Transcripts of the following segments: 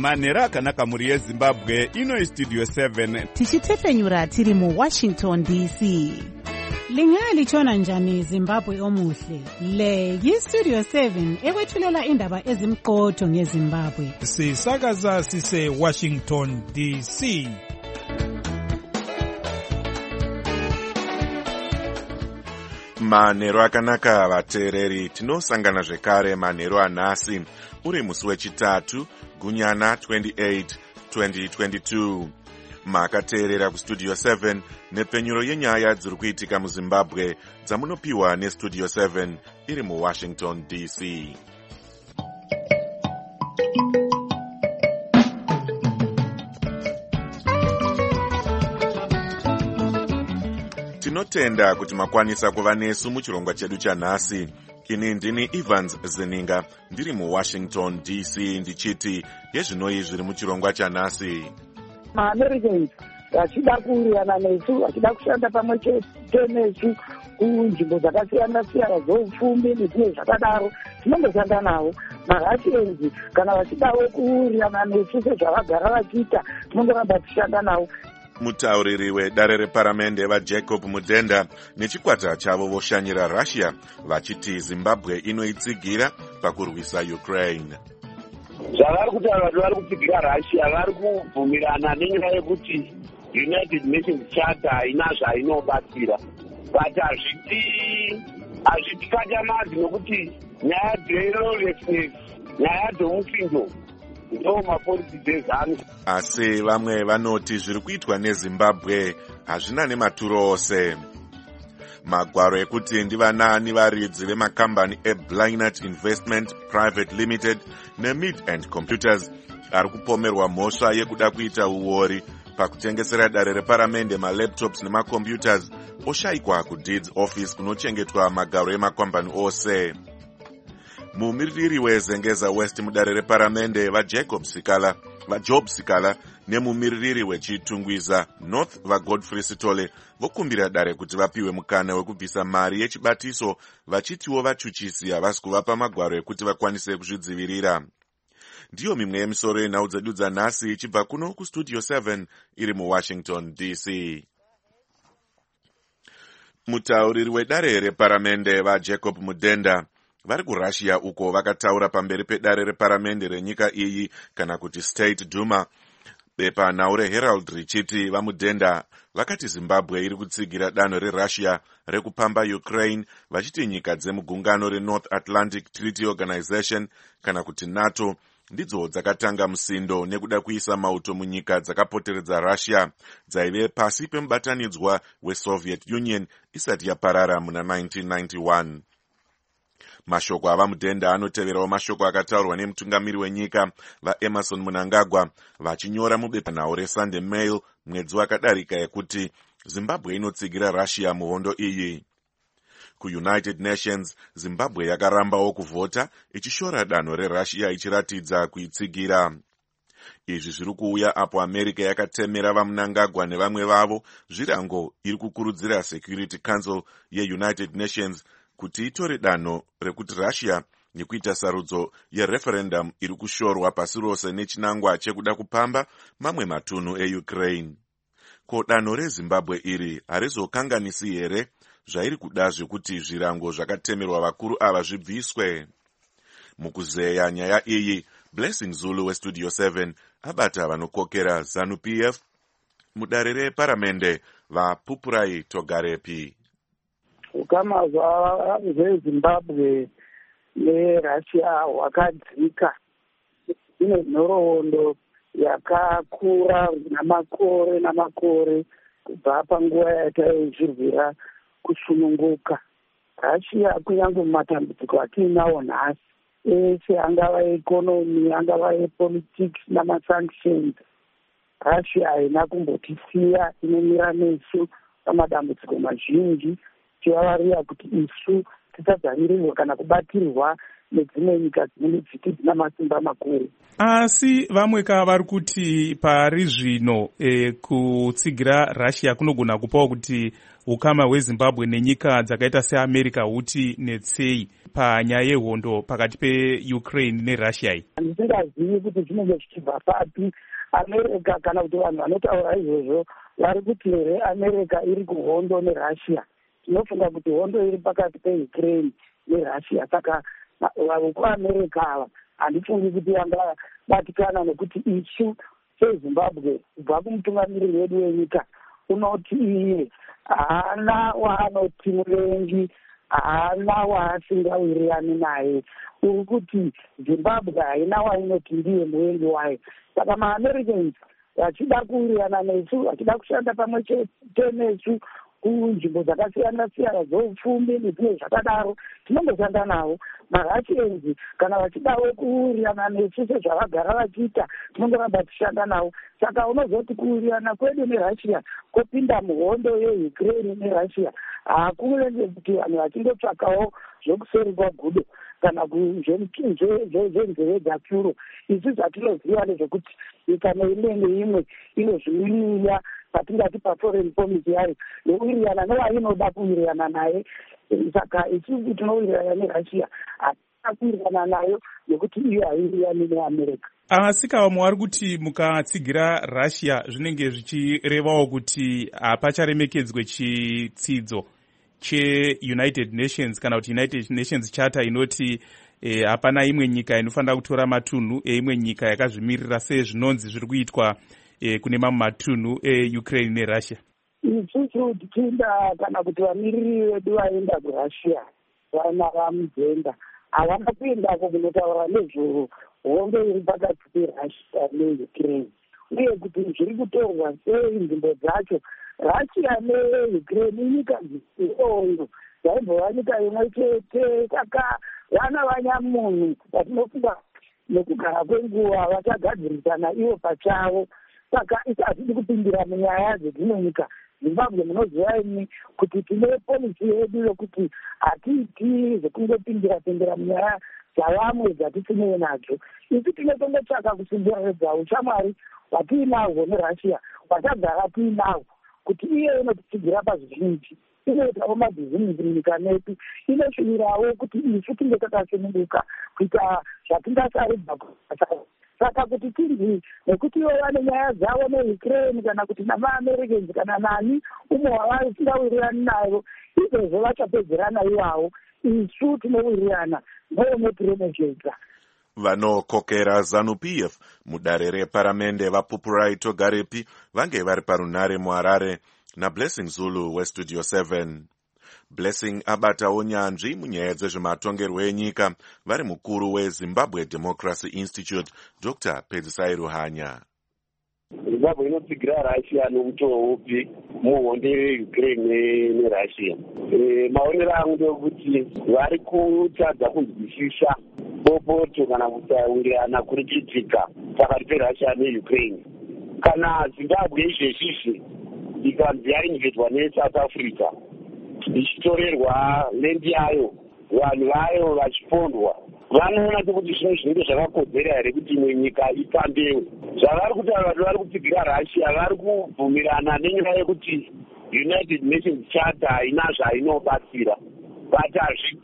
manhero akanaka mhuri yezimbabwe. Ino istudio 7 tichitefenyura tiri muWashington DC. Lingalitshona njani Zimbabwe omuhle? Le yistudio 7 ekwethulela indaba ezimqotho ngeZimbabwe. Sisakaza sise Washington DC. Manhero akanaka vateereri, tinosangana zvekare manhero anhasi uri musi wechitatu gunyana 28 2022. Makateerera kustudio 7 nepenyuro yenyaya dziri kuitika muZimbabwe dzamunopiwa nestudio 7 iri muWashington DC. Tinotenda kuti makwanisa kuva nesu muchirongwa chedu chanhasi. Ini ndini Evans Zeninga ndiri muWashington DC ndichiti yezvinoi zviri muchirongwa chanhasi. MaAmericans vachida kuwirirana nesu, vachida kushanda pamwe chete nesu kunzvimbo dzakasiyana siyana dzeupfumi nezvimwe zvakadaro, tinongoshanda navo. MaRussians kana vachidawo kuwirirana nesu sezvavagara vachiita, tinongoramba tichishanda navo. Mutauriri wedare reparamende vaJacob Mudenda nechikwata chavo voshanyira Russia vachiti Zimbabwe inoitsigira pakurwisa Ukraine. Zvavari kuti vanhu vari kutsigira Russia vari kubvumirana nenyaya yekuti United Nations Charter haina zvainobatsira. But hazviti katamazi nokuti nyaya dzerorlessness, nyaya dzomuchinjo ndo mapolitiki ezano. Asi vamwe vanoti zviri kuitwa neZimbabwe hazvina nematuro ose. Magwaro ekuti ndivanani varidzi vemakambani eBlainert Investment Private Limited neMid and Computers ari kupomerwa mhosva yekuda kuita uori pakutengesera dare reparamende malaptops nemacomputers oshayikwa kuDeeds Office kunochengetwa magaro emakambani ose. Mumiririri weZengeza West mudare reparamende vaJob Sikala nemumiririri wechitungwiza North vaGodfrey Sitole vokumbira dare kuti vapiwe mukana wekubvisa mari yechibatiso vachitiwo vachuchisi havasi kuvapa magwaro ekuti vakwanise kuzvidzivirira. Ndiyo mimwe yemisoro yenhau dzedu dzanhasi ichibva kuno kustudio 7 iri muWashington DC. Mutauriri wedare reparamende vaJacob Mudenda vari kuRussia uko vakataura pamberi pedare reparamende renyika iyi kana kuti State Duma. Bepa nhau reHerald richiti vaMudenda vakati Zimbabwe iri kutsigira danho reRussia rekupamba Ukraine vachiti nyika dzemugungano reNorth Atlantic Treaty Organization kana kuti NATO ndidzo dzakatanga musindo nekuda kuisa mauto munyika dzakapoteredza Russia dzaive pasi pemubatanidzwa weSoviet Union isati yaparara muna 1991. Mashoko avaMudenda anoteverawo mashoko akataurwa nemutungamiri wenyika vaEmerson Mnangagwa vachinyora mubepa nhau reSunday Mail mwedzi wakadarika yekuti Zimbabwe inotsigira Russia muhondo iyi. KuUnited Nations, Zimbabwe yakarambawo kuvhota ichishora danho reRussia ichiratidza kuitsigira. Izvi zviri kuuya apo America yakatemera vaMnangagwa nevamwe vavo zvirango iri kukurudzira Security Council yeUnited Nations kuti itore danho rekuti Russia nekuita sarudzo yereferendum iri kushorwa pasi rose nechinangwa chekuda kupamba mamwe matunhu eUkraine. Ko danho reZimbabwe iri harizokanganisi here zvairi kuda zvekuti zvirango zvakatemerwa vakuru ava zvibviswe? Mukuzeya nyaya iyi, Blessing Zulu westudio 7 abata vanokokera ZANU-PF mudare reparamende vaPupurai Togarepi. Ukama zveZimbabwe neRussia hwakadzika. Ine nhoroondo yakakura namakore kubva panguva yataizvirwira kusununguka. Russia kunyange mumatambudziko atiinawo nhasi ese angava ekonomi, angava epolitics namasanctions, Russia haina kumbotisiya, inomira nesu pamadambudziko mazhinji tivavarira kuti isu tisadzamirirwa kana kubatirwa nedzimwe nyika dzinenge dzina masimba makuru. Asi vamwe vari kuti pari zvino kutsigira Russia kunogona kupawo kuti ukama hweZimbabwe nenyika dzakaita seAmerica huti netsei panyaya yehondo pakati peUkraine neRussia iyi. Ndisingazivi kuti zvinenge zvichibva papi. America kana kuti vanhu vanotaura izvozvo vari kuti here America iri kuhondo neRussia. Tinofunga kuti hondo iri pakati peUkraine neRussia. Saka vekuAmerica ava handifungi kuti vangabatikana nekuti isu seZimbabwe kubva kumutungamiriri wedu wenyika unoti iye haana waanoti muvengi, haana waasingawirirani naye. Uri kuti Zimbabwe haina wainoti ndiye muvengi wayo. Saka maAmericans vachida kuwirirana nesu, vachida kushanda pamwe chete nesu kunzvimbo dzakasiyana siyana dzoupfumi nezvimwe zvakadaro, tinongoshanda navo. maRussians kana vachidawo kuwirirana nesu sezvavagara vachiita, tinongoramba tichishanda navo. Saka unozoti kuwirirana kwedu neRussia kopinda muhondo yeUkraine neRussia hakunenge kuti vanhu vachindotsvakawo zvokuseri kwagudo kana zvenzeve dzapyuro. Isu zvatinoziva nezvekuti nyika neimwe neimwe inozviwiriya patingati paforeign policy yayo yowirirana nevainoda kuwirirana naye. Saka isusu tinowirirana neRussia, hatina kuwirirana nayo nekuti iyo haiwirirani neAmerica. Asi vamwe vari kuti mukatsigira Russia zvinenge zvichirevawo kuti hapacharemekedzwe chitsidzo cheUnited Nations kana kuti United Nations Charter inoti hapana imwe nyika inofanira kutora matunhu eimwe nyika yakazvimirira sezvinonzi zviri kuitwa kune mamwe matunhu eUkraine neRussia. Isusu tichienda kana kuti vamiriri vedu vaenda kuRussia vana vamudzenda havana kuendako kunotaura nezvehondo iri pakati peRussia neUkraine uye kuti zviri kutorwa sei nzvimbo dzacho. Russia neUkraine inyika dzihondo dzaibva nyika imwe chete. Saka vana vanyamunhu vatinofunga nekugara kwenguva vachagadzirisana ivo pachavo. Saka isazvidi kupindira munyaya dzedzimwe nyika. Zimbabwe munoziva imi kuti tine polisi yedu yokuti hatiiti zvekungopindira munyaya dzavamwe dzatitinei nadzo. Isu tinotongotsvaka kusimbiradza ushamwari hwatiinahwo neRussia hwatagara tiinahwo kuti iye inotitsigira pazvizhinji, inoitawo mabhizimusi munyika medu, inoshuvirawo kuti isu tinge takasununguka kuita zvatingasaridza kuasa. Saka kuti tinzi nekuti ivo vane nyaya dzavo neUkraine kana kuti namaAmericans kana nani umwe wavasingawirirani nayo, izvozvo vachapedzerana ivavo. Isu tinowirirana nonotiremekedza. Vanokokera ZANU-PF mudare reparamende vaPupurai Togarepi vange vari parunhare muHarare naBlessing Zulu weStudio 7. Blessing abatawo nyanzvi munyaya dzezvematongerwo enyika vari mukuru weZimbabwe Democracy Institute Dr. Pedzisai Ruhanya. Zimbabwe inotsigira Russia nomutoo upi muhondo yeUkraine neRussia. Maonero angu ndekuti vari kutadza kunzwisisa bopoto kana kutawirirana kuri kuitika pakati peRussia neUkraine. Kana Zimbabwe izvezvizvi ikanzi yainvetwa neSouth Africa ichitorerwa lendi yayo, vanhu vayo vachipondwa, vanoona kuti zvino zvinenge zvakakodzera here kuti imwe nyika ipambewe. Zvavari kuti vanhu vari kutsigira Russia vari kubvumirana nenyaya yekuti United Nations Charter haina zvainobatsira, but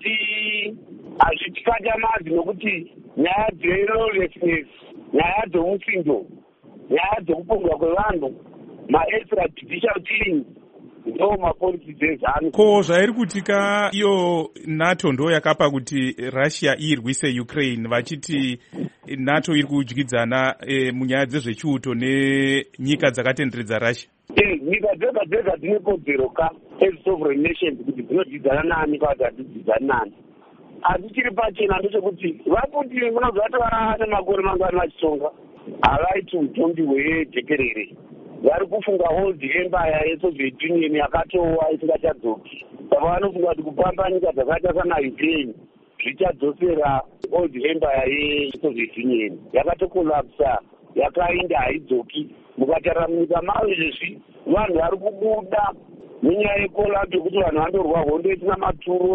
hazvitikatamazi nokuti nyaya dzerolessness, nyaya dzomutsindo, nyaya dzokupondwa kwevanhu, ma-extrajudicial killings ndo mapolisi dzezanu. Ko zvairi kutika iyo NATO ndo yakapa kuti Russia irwise Ukraine vachiti NATO iri kudyidzana munyaya dzezvechiuto nenyika dzakatenderedza Russia. Nyika dzega dzega dzine kodzero ka sovereign nations kuti dzinodyidzana nani kana kuti hadzidyidzani nani. Asi chiri pachena ndechekuti vaputi munozvati vane makore mangani vachitsonga havaiti utongi hwejekerere. Vari kufunga old empire yeSoviet Union yakatowa isingachadzoki. Saka vanofunga kuti kupamba nyika dzakaita sana Ukraine zvichadzosera old empire yeSoviet Union. Yakatokolapsa, yakainda haidzoki. Mukatarira munyika mavo izvezvi vanhu vari kubuda munyaya yekolapsa yekuti vanhu vandorwa hondo isina maturo,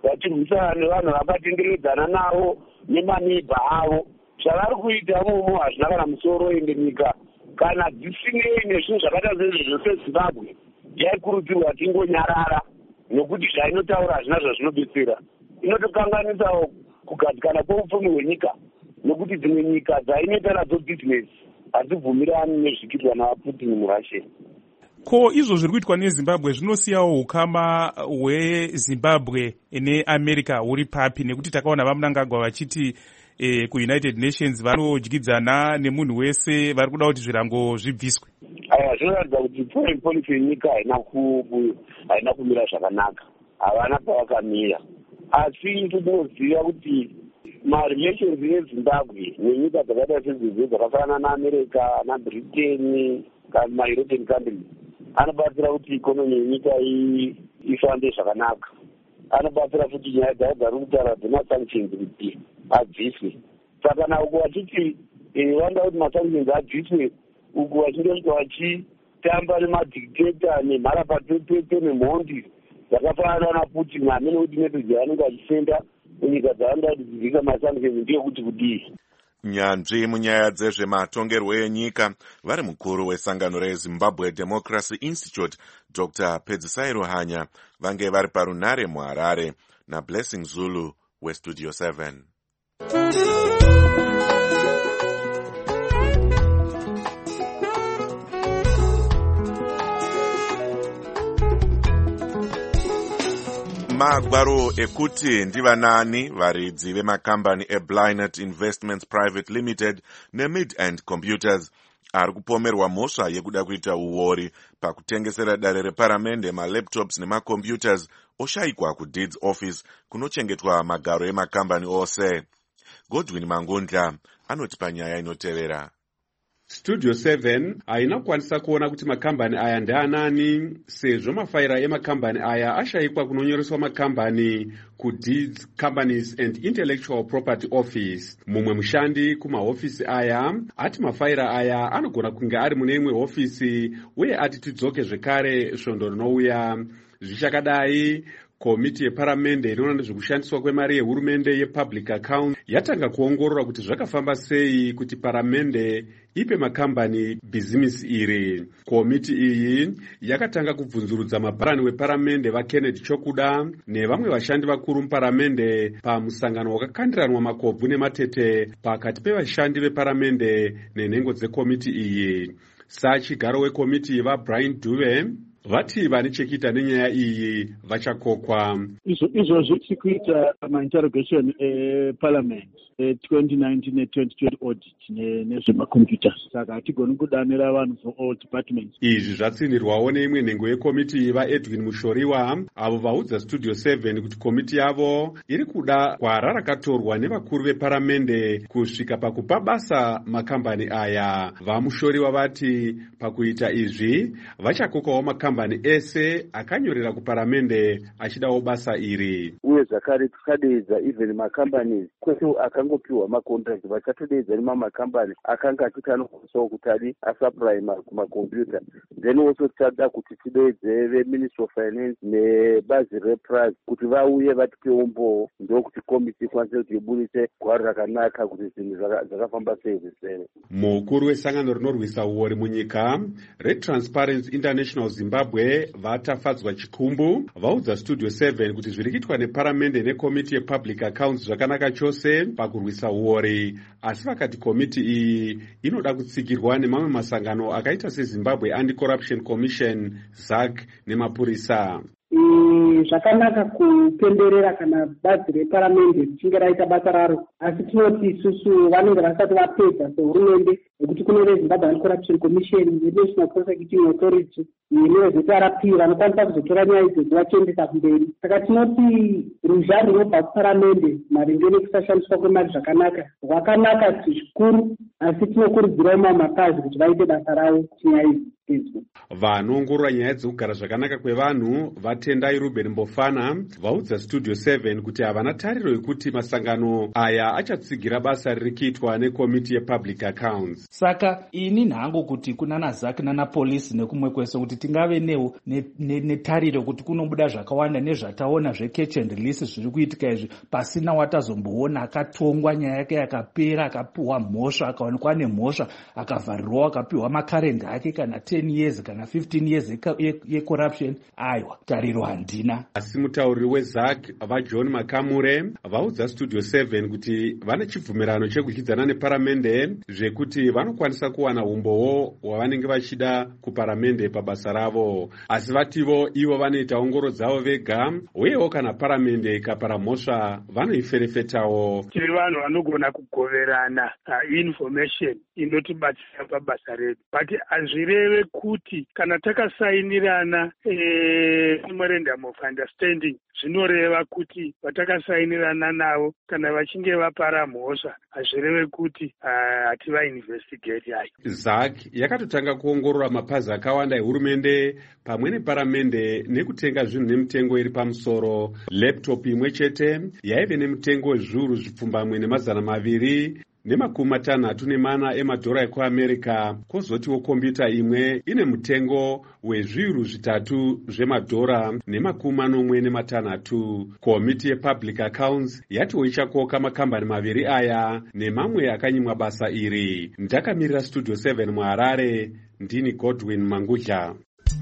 vachirwisana nevanhu vakatenderedzana navo nemaneiba avo. Zvavari kuita mumo hazvina kana musoro, ende nyika kana dzisinei nezvinhu zvakaita sezvizvo seZimbabwe yaikurudzirwa kuti ingonyarara, nokuti zvainotaura hazvina zvazvinobetsera. Inotokanganisawo kugadzikana kweupfumi hwenyika, nokuti dzimwe nyika dzainoita nadzo bhizinesi hadzibvumirani nezvikiitwa navaPutin muRussia. Ko izvo zviri kuitwa neZimbabwe zvinosiyawo ukama hweZimbabwe neAmerica huri papi? Nekuti takaona vaMnangagwa vachiti kuUnited Nations vanodyidzana nemunhu wese, vari kuda kuti zvirango zvibviswe. Zvinoratidza kuti foreign policy yenyika haina kumira zvakanaka, havana pavakamira. Asi tinoziva kuti marelations eZimbabwe nenyika dzakaita sedzizwe dzakafanana naAmerica, naBritain, maEuropean countries anobatsira kuti ikonomi yenyika ifambe zvakanaka. Anobatsira futi nyaya dzavo dzari kutaura dzemasanctions kuti abviswe. Saka nauku vachiti vanoda kuti masanctions abviswe, uku vachindosvika vachitamba nemadictator nemharapatete nemhondi dzakafanana naPutin amene kuti message yaanenge achisenda munyika dzavanoda kuti dzivhika masanctions ndeyekuti kudii. Nyanzvi munyaya dzezvematongerwo enyika vari mukuru wesangano reZimbabwe Democracy Institute Dr. Pedzisai Ruhanya vange vari parunare muHarare naBlessing Zulu weStudio 7. Magwaro ekuti ndivanani varidzi vemakambani eBlynet Investments Private Limited neMid-End Computers ari kupomerwa mhosva yekuda kuita uori pakutengesera dare reparamende malaptops nemacomputers oshayikwa kuDeeds Office kunochengetwa magaro emakambani ose. Godwin Mangundla anoti panyaya inotevera. Studio 7 haina kukwanisa kuona kuti makambani aya ndeanani, sezvo mafaira emakambani aya ashayikwa kunonyoreswa makambani kuDeeds Companies and Intellectual Property Office. Mumwe mushandi kumahofisi aya ati mafaira aya anogona kunge ari mune imwe hofisi, uye ati tidzoke zvekare svondo rinouya. Zvichakadai, komiti yeparamende inoona nezvekushandiswa kwemari yehurumende yepublic account yatanga kuongorora kuti zvakafamba sei kuti paramende ipe makambani bhizimisi iri. Komiti iyi yakatanga kubvunzurudza mabharani weparamende vaKennedy Chokuda nevamwe vashandi vakuru muparamende pamusangano wakakandiranwa makobvu nematete pakati pevashandi veparamende nenhengo dzekomiti iyi. Sachigaro wekomiti vaBrian Dube vati vane chekuita nenyaya iyi vachakokwa. Izvozvo tiri kuita mainterrogation eparliament 2019 ne2020 audit nezvemacomputers, saka hatigoni kudanira vanhu for all departments. Izvi zvatsinirwawo neimwe nhengo yekomiti vaEdwin Mushoriwa, avo vaudza Studio 7 kuti komiti yavo iri kuda gwara rakatorwa nevakuru veparamende kusvika pakupa basa makambani aya. VaMushoriwa vati pakuita izvi vachakokawo makambani ese akanyorera kuparamende achidawo basa iri. Uye zvakare tikadeedza even makambani kwete akangopiwa macontract, vachatodeedza nemamakambani akanga achiti anokwanisawo kuti adi asupply kumakombiyuta. Then also tichada kuti tideedze veMinistry of Finance nebazi rePRAS kuti vauye vatipewo mbowo, ndokuti komiti ikwanise kuti ibudise gwaro rakanaka kuti zvinhu zvakafamba sei zvisere. Mukuru wesangano rinorwisa uori munyika reTransparency International Zimbabwe vatafadzwa chikumbu vaudza Studio 7 kuti zviri kuitwa neparamende nekomiti yepublic accounts zvakanaka chose pakurwisa uori, asi vakati komiti iyi inoda kutsigirwa nemamwe masangano akaita seZimbabwe Anti-Corruption Commission, ZAC nemapurisa. Zvakanaka kupemberera kana bazi reparamende richinge raita basa raro, asi tinoti isusu vanenge vasati vapedza sehurumende, nekuti kune veZimbabwe Anti-Corruption Commission, National Prosecuting Authority neveZRP vanokwanisa kuzotora nyaya idzodzo vachiendesa kumberi. Saka tinoti ruzha runobva kuparamende maringe nekusashandiswa kwemari zvakanaka rwakanaka zvikuru, asi tinokurudzirawo mamwe mapazi kuti vaite basa ravo nyaya idzi. Vanoongorora nyaya dzekugara zvakanaka kwevanhu vaTendai Ruben Mbofana vaudza Studio 7 kuti havana tariro yekuti masangano aya achatsigira basa riri kuitwa nekomiti yepublic accounts. Saka ini nhangu kuti kuna naZak nanapolisi nekumwe kwese kuti tingave netariro kuti kunobuda zvakawanda nezvataona zve-catch and release zviri kuitika izvi pasina watazomboona akatongwa nyaya yake yakapera, akapiwa mhosva, akaonekwa nemhosva, akavharirwa, akapiwa makarenda ake kana 10 years kana 15 years yecorruption. Aiwa, tariro handina. Asi mutauriri weZak vaJohn Makamure vaudza Studio 7 kuti vane chibvumirano chekudyidzana neparamende zvekuti vanokwanisa kuwana umbowo hwavanenge vachida kuparamende pabasa ravo, asi vativo ivo vanoita ongoro dzavo vega, uyewo kana paramende ikapara mhosva vanoiferefetawo. Tiri vanhu vanogona kugoverana information inotibatsira pabasa redu, but hazvireve kuti kana takasainirana memorandum of understanding zvinoreva kuti vatakasainirana navo kana vachinge vapara mhosva hazvireve kuti hativainvestigate. Hai, ZAK yakatotanga kuongorora mapazi akawanda ehurumende pamwe neparamende nekutenga zvinhu nemitengo iri pamusoro. Laptop imwe chete yaive nemitengo wezviuru zvipfumbamwe ne200 nemakumi emadhora ekuamerica, kwozotiwo kombiyuta imwe ine mutengo wezviuru 3 zvemadhora ne46. Komiti yepublic accounts yatiwo ichakoka makambani 2 aya nemamwe akanyimwa basa iri. Ndakamirira Studio 7 muHarare, ndini Godwin Mangudla.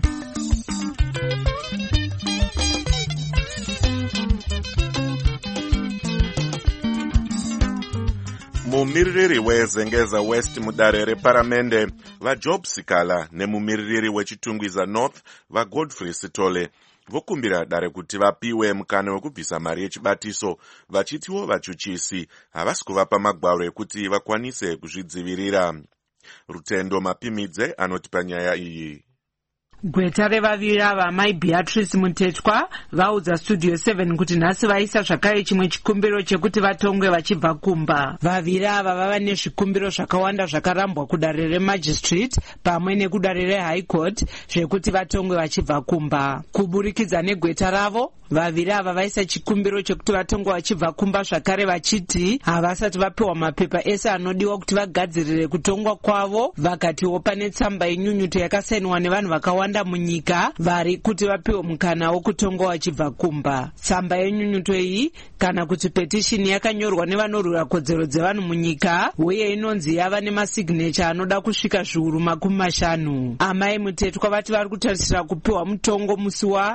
Mumiririri weZengeza West mudare reparamende vaJob Sikala nemumiririri wechitungwiza North vaGodfrey Sitole vokumbira dare kuti vapiwe mukana wekubvisa mari yechibatiso, vachitiwo vachuchisi havasi kuvapa magwaro ekuti vakwanise kuzvidzivirira. Rutendo Mapimidze anoti panyaya iyi. Gweta revaviri ava Mai Beatrice Mutetwa vaudza Studio 7 kuti nhasi vaisa zvakare chimwe chikumbiro chekuti vatongwe vachibva kumba. Vaviri ava vava nezvikumbiro zvakawanda zvakarambwa kudare remagistrate pamwe nekudare reHigh Court zvekuti vatongwe vachibva kumba. Kuburikidza negweta ravo, vaviri ava vaisa chikumbiro chekuti vatongwe vachibva kumba zvakare vachiti havasati vapiwa mapepa ese anodiwa kuti vagadzirire kutongwa kwavo, vakatiwo pane tsamba yenyunyuto yakasainwa nevanhu vakawanda munyika vari kuti vapiwe mukana wokutongwa vachibva kumba. Tsamba yenyunyuto iyi kana kuti petishini yakanyorwa nevanorwira kodzero dzevanhu munyika uye inonzi yava nemasignature anoda kusvika zviuru 50. Amai Mutetwa vati vari kutarisira kupiwa mutongo musi wa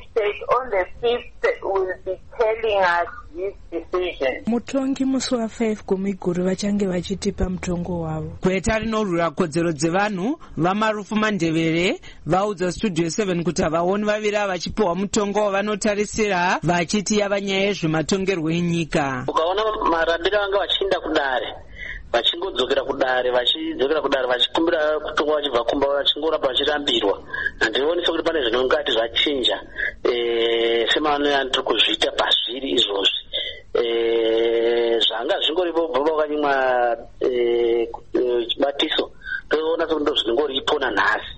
mutongi musi wa5 kumiguru vachange vachitipa mutongo wavo. Gweta rinorwira kodzero dzevanhu vaMarufu Mandevere vaudza Studio 7 kuti havaoni vaviri ava vachipiwa mutongo wavanotarisira, vachiti yava nyaya yezvematongerwo enyika. Ukaona marambiro vanga vachienda kudare vachingodzokera kudare vachikumbira kutongwa vachibva kumba vachingoramba vachirambirwa, handionisa kuti pane zvinongati zvachinja semanoyandiri kuzviita pazviri izvozvi. Zvanga zvingoripo bva vakanyimwa chibatiso toona sekuti ndo zvinongoripo nanhasi.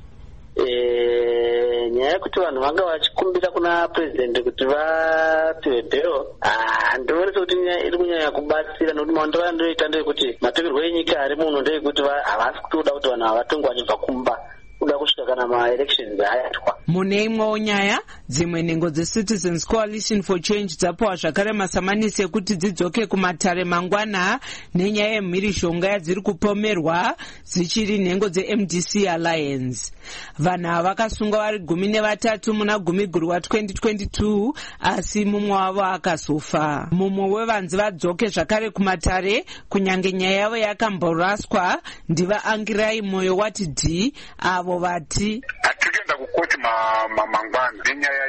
Nyaya yekuti vanhu vanga vachikumbira kuna president kuti vapiwe bhero, ndionese kuti iri kunyanya kubatsira, nokuti mandova ndoita ndeyekuti matongerwo enyika ari muno ndeyekuti havasi kutoda kuti vanhu havatongwa vachibva kumba kuda kusvika kana maelections ayatwa. Mune imwewo nyaya, dzimwe nhengo dzeCitizens Coalition for Change dzapiwa zvakare masamanisi ekuti dzidzoke kumatare mangwana nenyaya yemhirishonga yadziri kupomerwa dzichiri nhengo dzeMDC Alliance. Vanhu ava vakasungwa vari 13 muna Gumiguru wa2022, asi mumwe wavo akazofa. Mumwe wevanzi vadzoke zvakare kumatare kunyange nyaya yavo yakamboraswa ndivaAngirai Moyo wati D avo vati hatikenda kukoti mangwana nenyaya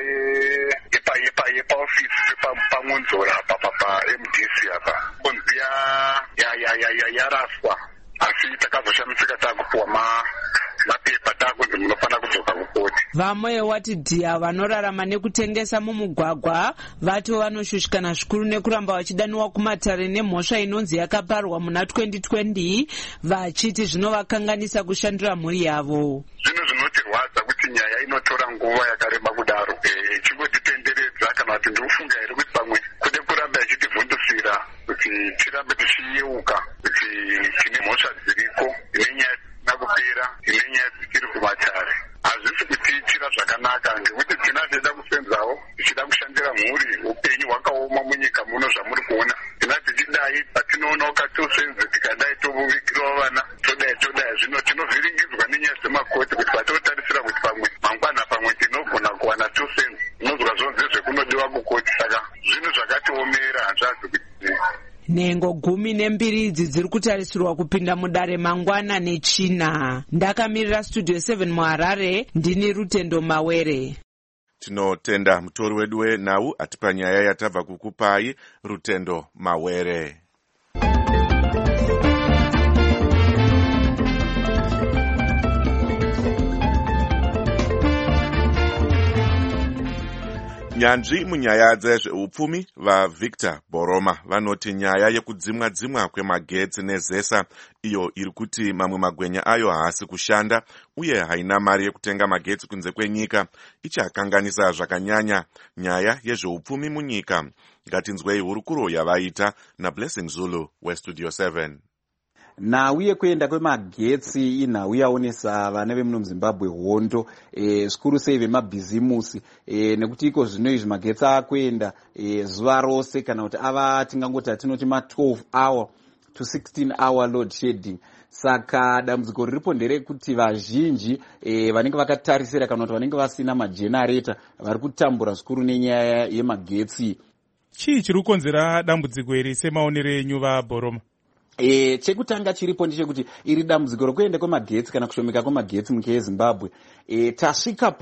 yepaofisi pamunzora paMDC apa konzi yaraswa, asi takazoshamisika takupiwa mapepa takunzi munofanira kudzoka kukoti. Vamwe wati dhiya vanorarama nekutengesa mumugwagwa vatiwo vanoshushikana zvikuru nekuramba vachidaniwa kumatare nemhosva inonzi yakaparwa muna 2020, vachiti zvinovakanganisa kushandura mhuri yavo. Zvinhu zvinotirwadza kuti nyaya inotora nguva yakareba kudaro, chingotitenderedza kana kuti ndikufunga here kuti pamwe kude kuramba ichitivhundusira kuti tirambe tichiyeuka kuti tine mhosva dziriko nhengo 12 idzi dziri kutarisirwa kupinda mudare mangwana nechina. Ndakamirira Studio 7 muHarare, ndini Rutendo Mawere. Tinotenda mutori wedu wenhau atipa nyaya yatabva kukupai, Rutendo Mawere. Nyanzvi munyaya dzezveupfumi vaVictor Boroma vanoti nyaya yekudzimwa kwemagetsi nezesa, iyo iri kuti mamwe magwenya ayo haasi kushanda uye haina mari yekutenga magetsi kunze kwenyika, ichakanganisa zvakanyanya nyaya yezveupfumi munyika. Ngatinzwei hurukuro yavaita naBlessing Zulu weStudio 7. Nhau yekuenda kwemagetsi inhau yaonesa vana vemuno muZimbabwe hondo, zvikuru sei vemabhizimusi, nekuti iko zvino izvi magetsi akuenda zuva rose, kana kuti ava tingangoti atinoti ma12 hour to 16 hour load shedding. Saka dambudziko riripo nderekuti vazhinji vanenge vakatarisira kana kuti vanenge vasina magenerator vari kutambura zvikuru nenyaya yemagetsi. Chii chiri kukonzera dambudziko iri semaonero enyu vaBoroma? Chekutanga chiripo ndechekuti iri dambudziko rokuenda kwemagetsi kana kushomeka kwemagetsi munyika yeZimbabwe tasvika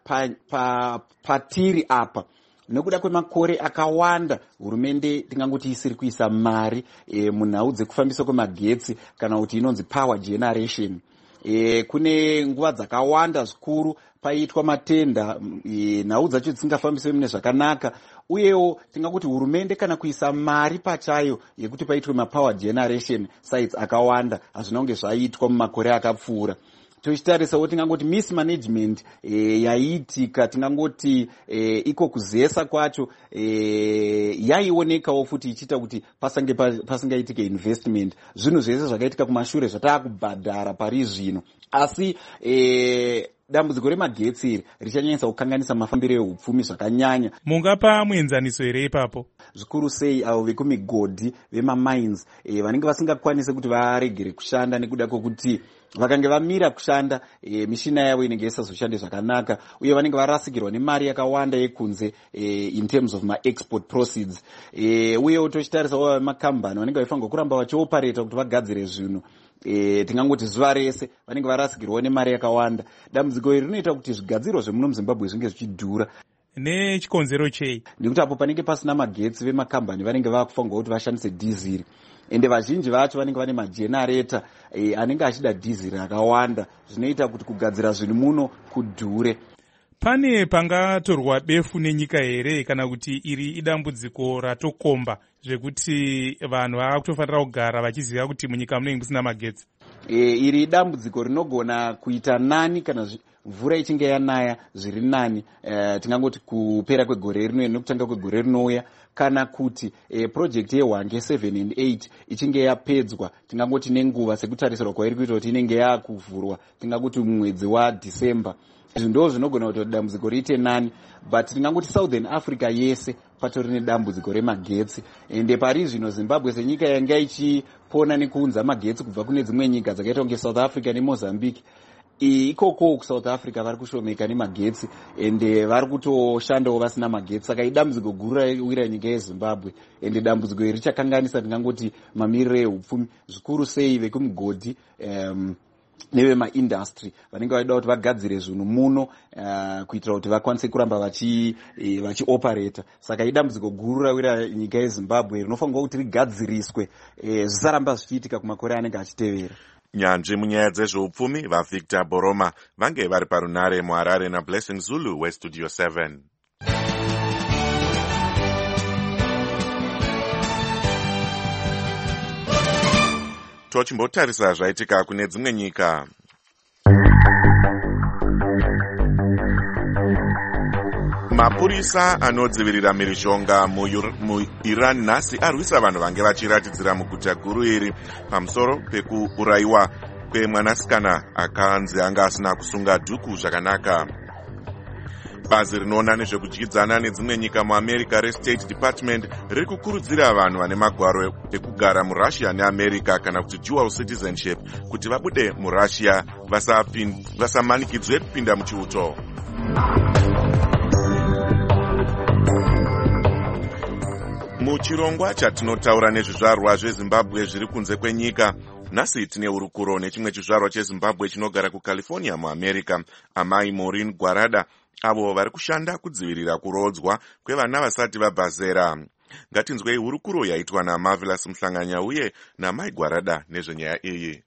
patiri apa nekuda kwemakore akawanda hurumende tingangoti isiri kuisa mari munhau dzekufambisa kwemagetsi kana kuti inonzi power generation. Kune nguva dzakawanda zvikuru paiitwa matenda, nhau dzacho dzisingafambiswe mune zvakanaka, uyewo tingakuti hurumende kana kuisa mari pachayo yekuti paitwe mapower generation sites akawanda hazvina kunge zvaiitwa mumakore akapfuura. Tochitarisawo tingangoti mismanagement yaiitika, tingangoti iko kuzesa kwacho yaionekawo futi ichiita kuti pasangaitike investment. Zvinhu zvese zvakaitika kumashure zvatakubhadhara pari zvino, asi dambudziko remagetsi iri richanyanyisa kukanganisa mafambiro eupfumi zvakanyanya. Mungapa muenzaniso here ipapo? Zvikuru sei avo vekumigodhi vemamines vanenge vasingakwanisi kuti varegere kushanda nekuda kwokuti vakange vamira kushanda mishina yavo inenge isazoshande zvakanaka, uye vanenge varasikirwa nemari yakawanda yekunze in terms of ma-export proceeds. Uyewo tochitarisawo makambani vanenge vaifanirwa kuramba vachioparata kuti vagadzire zvinhu tingangoti zuva rese vanenge varasikirwa nemari yakawanda. Dambudziko iri rinoita kuti zvigadzirwa zvemuno muZimbabwe zvinge zvichidhura. Nechikonzero chei? Nekuti apo panenge pasina magetsi vemakambani vanenge vakufanirwa kuti vashandise dhiziri, ende vazhinji vacho vanenge vane magenerator anenge achida dhiziri akawanda, zvinoita kuti kugadzira zvinhu muno kudhure. Pane pangatorwa befu nenyika here kana kuti iri idambudziko ratokomba zvekuti vanhu vakutofanira kugara vachiziva kuti munyika munenge musina magetsi? Iri dambudziko rinogona kuita nani kana mvura ichinge yanaya zviri nani, tingangoti kupera kwegore rino nekutanga kwegore rinouya, kana kuti project yeHwange 7 and 8 ichinge yapedzwa, tingangoti nenguva sekutarisirwa kwairi kuita kuti inenge yakuvhurwa tingangoti mwedzi waDhisemba. Izvi ndo zvinogona kuti dambudziko riite nani, but tingangoti Southern Africa yese patori nedambudziko remagetsi, ende pari zvino Zimbabwe senyika yanga ichipona nekuunza magetsi kubva kune dzimwe nyika dzakaita kunge South Africa neMozambique, ikoko kuSouth Africa vari kushomeka nemagetsi ende vari kutoshandawo vasina magetsi. Saka idambudziko guru raiwira nyika yeZimbabwe, ende dambudziko iri richakanganisa tingangoti mamiriro eupfumi, zvikuru sei vekumugodhi nevemaindastry vanenge vaida kuti vagadzire zvinhu muno kuitira kuti vakwanise kuramba vachioparata. Saka idambudziko guru rawira nyika yeZimbabwe rinofanirwa kuti rigadziriswe zvisaramba zvichiitika kumakore anenge achitevera. Nyanzvi munyaya dzezveupfumi vaVictor Boroma vange vari parunare muHarare naBlessing Zulu weStudio 7. Tochimbotarisa zvaitika kune dzimwe nyika. Mapurisa anodzivirira mhirizhonga muIran nhasi arwisa vanhu vange vachiratidzira muguta guru iri pamusoro pekuurayiwa kwemwanasikana akanzi anga asina kusunga dhuku zvakanaka. Bazi rinoona nezvekudyidzana nedzimwe nyika muAmerica reState Department riri kukurudzira vanhu vane magwaro ekugara muRussia neAmerica kana kuti dual citizenship kuti vabude muRussia vasamanikidzwe kupinda muchiuto. muchirongwa chatinotaura nezvizvarwa zvezimbabwe zviri kunze kwenyika. Nhasi tine hurukuro nechimwe chizvarwa chezimbabwe chinogara kucalifornia muamerica, amai Maureen Gwarada, avo vari kushanda kudzivirira kurodzwa kwevana vasati vabva zera. Ngatinzwei hurukuro yaitwa naMarvelous Mhlanganya uye namai Gwarada nezvenyaya iyi.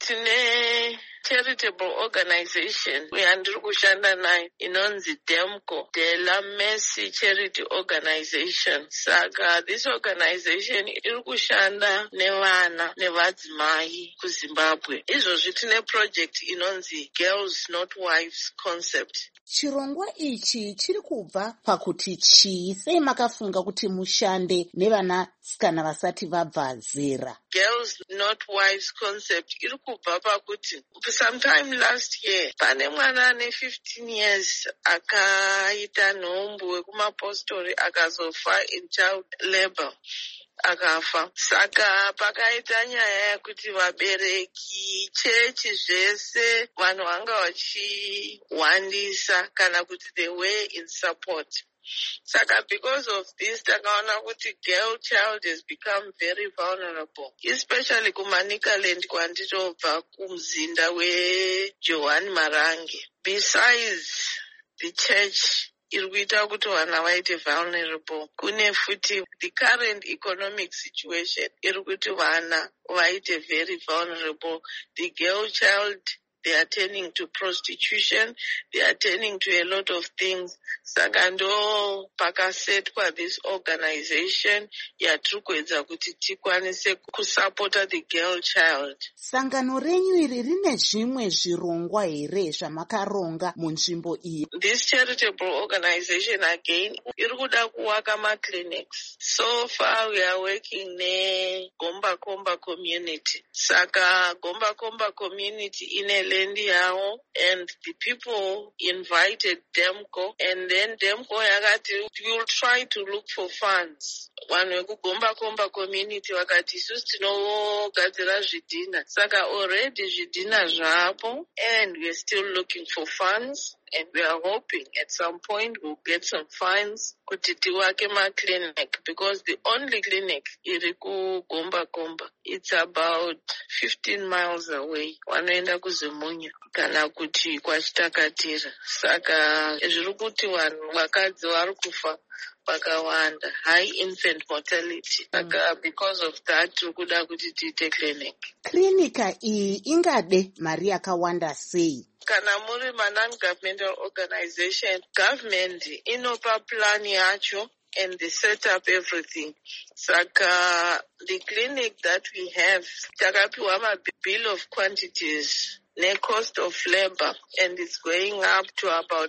Tine charitable organization yandiri kushanda nayo inonzi DEMCO, De La Mercy Charity Organization. Saka this organization iri kushanda nevana nevadzimai kuZimbabwe. Izvozvi tine project inonzi Girls Not Wives Concept. Chirongwa ichi chiri kubva pakuti chii? Sei makafunga kuti mushande nevanasikana vasati vabva zera? Girls Not Wives Concept iri kubva pakuti sometime last year pane mwana ane 15 years akaita nhombo wekumapostori akazofa in child labor akafa. Saka pakaita nyaya yekuti vabereki, chechi zvese vanhu vanga vachiwandisa kana kuti they were in support. Saka because of this takaona kuti girl child has become very vulnerable, especially kuManicaland kwanditobva kumzinda weJohani Marange. Besides the church iri kuita kuti vana vaite vulnerable, kune futi the current economic situation iri kuti vana vaite very vulnerable. The girl child, they are turning to prostitution, they are turning to a lot of things. Saka ndo pakasetwa this organization yatiri kuedza kuti tikwanise kusupporta the girl child. Sangano renyu iri rine zvimwe zvirongwa here zvamakaronga munzvimbo iyi? This charitable organization again iri kuda kuwaka maclinics. So far we are working neGomba Komba community. Saka Gomba Komba community ine land yavo, and the people invited DEMCO, and then DEMCO yakati we'll try to look for funds. Vanhu vekugomba komba community vakati isusu tinogadzira zvidhina. Saka already zvidhina zvapo, and we're still looking for funds, and we are hoping at some point we'll get some funds kuti tiwake maclinic, because the only clinic iri kugomba komba, it's about 15 miles away. Wanoenda kuZimunya kana kuti kwaChitakatira. Saka zviri kuti vanhu vakadzi vari kufa vakawanda, high infant mortality. Saka because of that kuda kuti tiite clinic. Klinika iyi ingade mari yakawanda sei? Kana muri non-governmental organization, government inopa plan yacho and they set up everything. Saka the clinic that we have, takapiwa ma bill of quantities the cost of labor, and it's going up to about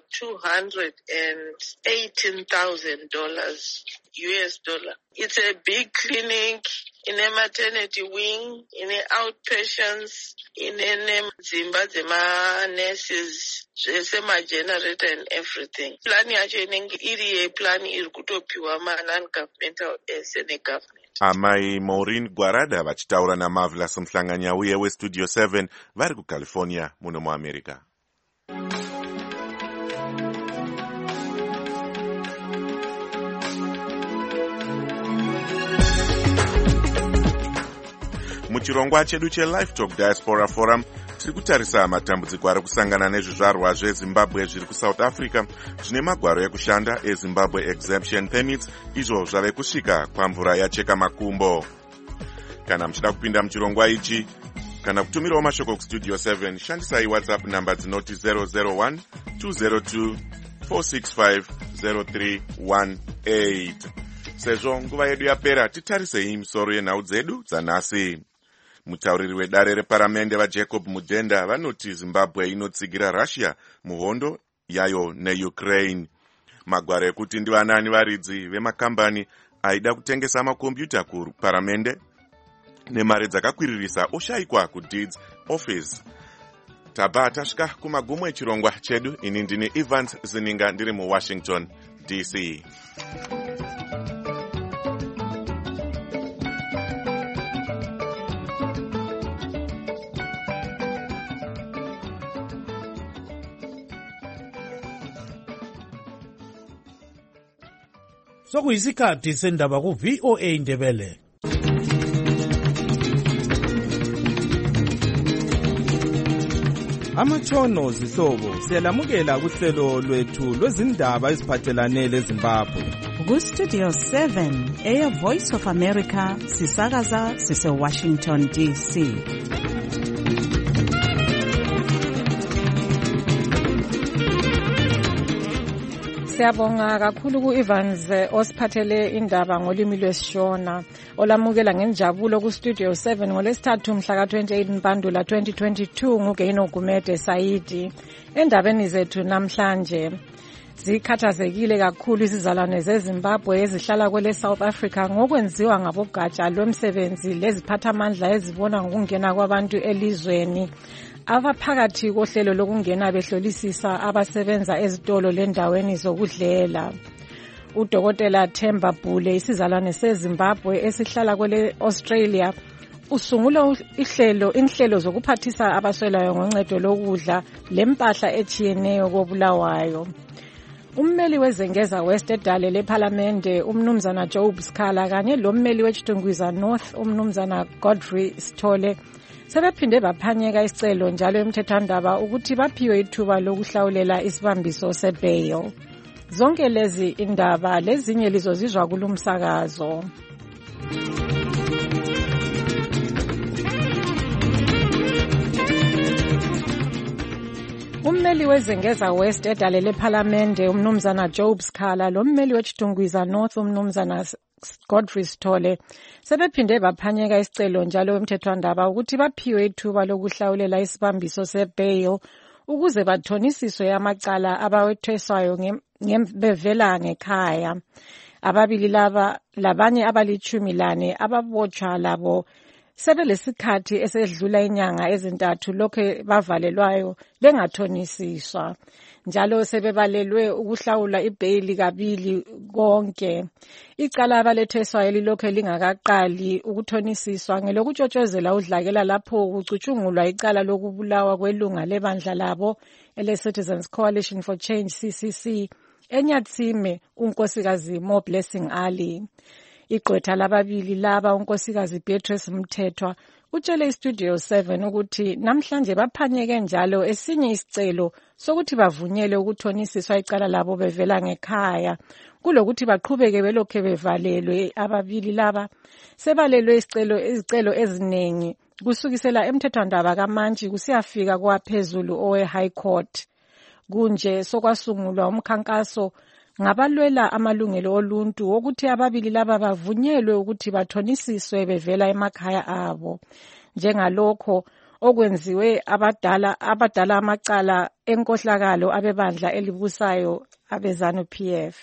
$218,000 US dollar. It's a big clinic in a maternity wing, in a outpatients, in a dzimba dzema nurses, sema generator and everything. Plan yacho inenge iri plan iri kutopiwa ma non-governmental government. Amai Maureen Gwarada vachitaura naMarvelous Mhlanganya uye weStudio 7 vari kuCalifornia muno muAmerica. Muchirongwa chedu cheLife Talk Diaspora Forum tiri kutarisa matambudziko ari kusangana nezvizvarwa zveZimbabwe zviri kuSouth Africa zvine magwaro ekushanda eZimbabwe Exemption Permits, izvo zvave kusvika pamvura yacheka makumbo. Kana muchida kupinda muchirongwa ichi kana kutumirawo mashoko kuStudio 7, shandisai WhatsApp namba dzinoti 001 202 465 0318. Sezvo nguva yedu yapera, titarisei misoro yenhau dzedu dzanhasi. Mutauriri wedare reparamende vaJacob Mudenda vanoti Zimbabwe inotsigira Russia muhondo yayo neUkraine. Magwaro ekuti ndivanani varidzi vemakambani aida kutengesa makombiyuta kuparamende nemari dzakakwiririsa oshayikwa kuDeeds Office. Tabva tasvika kumagumo echirongwa chedu. Ini ndini Evans Zininga ndiri muWashington DC. sokuyisikhathi sendaba ku-VOA Indebele. Amatshono zihlobo siyalamukela kuhlelo lwethu lwezindaba eziphathelane leZimbabwe. Ku-Studio 7 Air Voice of America sisakaza sise-Washington DC. Siyabonga kakhulu ku-Evans osiphathele indaba ngolimi lwesishona olamukela ngenjabulo ku-Studio 7 ngolesithathu mhla ka-28 Mpandula 2022 nguGeino Gumede Saidi. Endabeni zethu namhlanje zikhathazekile kakhulu izizalwane zeZimbabwe ezihlala kwele South Africa ngokwenziwa ngabogatsha lomsebenzi leziphathamandla ezibona ngokungena kwabantu elizweni. Abaphakathi kohlelo lokungena behlolisisa abasebenza ezitolo lendaweni zokudlela. Udokotela Themba Bhule isizalwane seZimbabwe esihlala kwele Australia usungula inhlelo zokuphathisa abaswelayo ngoncedo lokudla lempahla echiyeneyo kobulawayo. Ummeli wezengeza West edale lePhalamende umnumzana Job Skhala kanye lommeli weChitungwiza North umnumzana Godfrey Sithole sebephinde baphanyeka isicelo njalo emthethwandaba ukuthi baphiwe ithuba lokuhlawulela isibambiso sebail. Zonke lezi indaba lezinye lizozizwa kulumsakazo. Ummeli wezengeza West edale lePhalamende umnumzana Job Skhala lommeli weChitungwiza North umnumzana Godfrey Sithole sebephinde baphanyeka isicelo njalo emthethwandaba ukuthi baphiwe ithuba lokuhlawulela isibambiso sebail ukuze bathonisiswe amacala abawetheswayo bevela ngekhaya. Ababili laba labanye abali-14 ababotshwa labo sebelesikhathi esedlula inyanga ezintathu lokho bavalelwayo bengathonisiswa. Njalo sebebalelwe ukuhlawula ibail kabili konke. Icala abaletheswayo lilokho lingakaqali ukuthonisiswa ngelokutshotshozela udlakela lapho kucutshungulwa icala lokubulawa kwelunga lebandla labo ele-Citizens Coalition for Change CCC eNyatsime unkosikazi Mo Blessing Ali. Igqwetha lababili laba unkosikazi Beatrice Mthethwa utshele iStudio 7 ukuthi namhlanje baphanyeke njalo esinye isicelo sokuthi bavunyelwe ukuthonisiswa icala labo bevela ngekhaya kulokuthi baqhubeke belokhe bevalelwe. Ababili laba sebalelwe izicelo eziningi kusukisela emthethwandaba kaMantshi kusiyafika kwaphezulu owe-High Court. Kunje sokwasungulwa umkhankaso ngabalwela amalungelo oluntu wokuthi ababili laba bavunyelwe ukuthi bathonisiswe bevela emakhaya abo. Njengalokho okwenziwe abadala amacala enkohlakalo abebandla elibusayo abeZANU PF.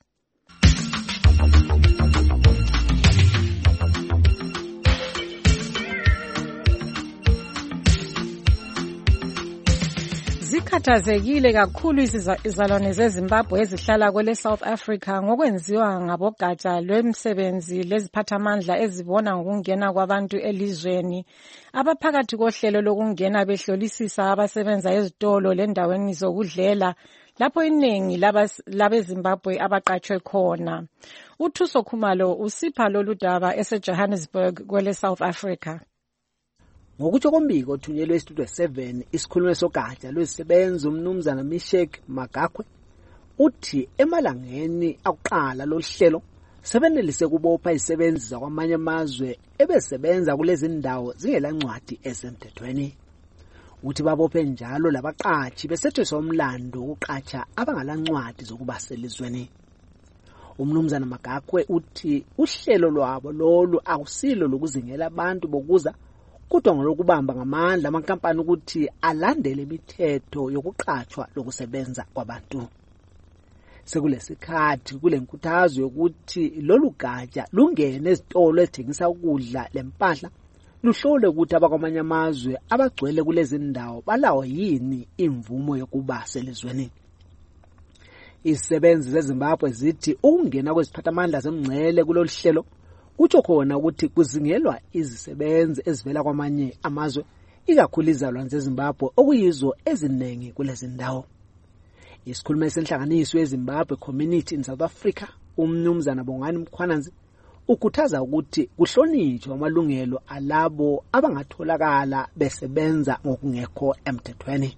Zikhathazekile kakhulu izizalwane zeZimbabwe ezihlala kwele South Africa ngokwenziwa ngabogatsha lwemsebenzi leziphathamandla ezibona ngokungena kwabantu elizweni. Abaphakathi kohlelo lokungena behlolisisa abasebenza ezitolo lendaweni zokudlela lapho iningi labeZimbabwe abaqatshwe khona. uThuso Khumalo usipha lolu daba eseJohannesburg kwele South Africa. Ngokutsho kombiko othunyelwe eStudio 7 isikhulumo sogatsha lwezisebenzi umnumzana Mishek Magakwe uthi emalangeni akuqala lohlelo sebenelise kubopha izisebenzi zakwamanye amazwe ebesebenza kulezi ndawo zingelancwadi esemthethweni. Uthi babophe njalo labaqatshi besetheswa umlando ukuqatsha abangalancwadi zokuba selizweni. Umnumzana Magakwe uthi uhlelo lwabo lolu akusilo lokuzingela abantu bokuza kodwa ngolokubamba ngamandla amankampani ukuthi alandele imithetho yokuqatshwa lokusebenza kwabantu. Sekulesikhathi kulenkuthazo yokuthi lolu gatsha lungene ezitolo ezithengisa ukudla lempahla luhlole ukuthi abakwamanye amazwe abagcwele kulezi ndawo balawo yini imvumo yokuba selizweni. Izisebenzi zeZimbabwe zithi ukungena kweziphathamandla zemngcele kulolu hlelo utsho khona ukuthi kuzingelwa izisebenzi ezivela kwamanye amazwe ikakhulu izalwane zeZimbabwe okuyizo eziningi kulezi ndawo. Isikhulumi senhlanganiso yeZimbabwe Community in South Africa umnumzana Bongani Mkhwananzi ukhuthaza ukuthi kuhlonitshwe amalungelo alabo abangatholakala besebenza ngokungekho emthethweni.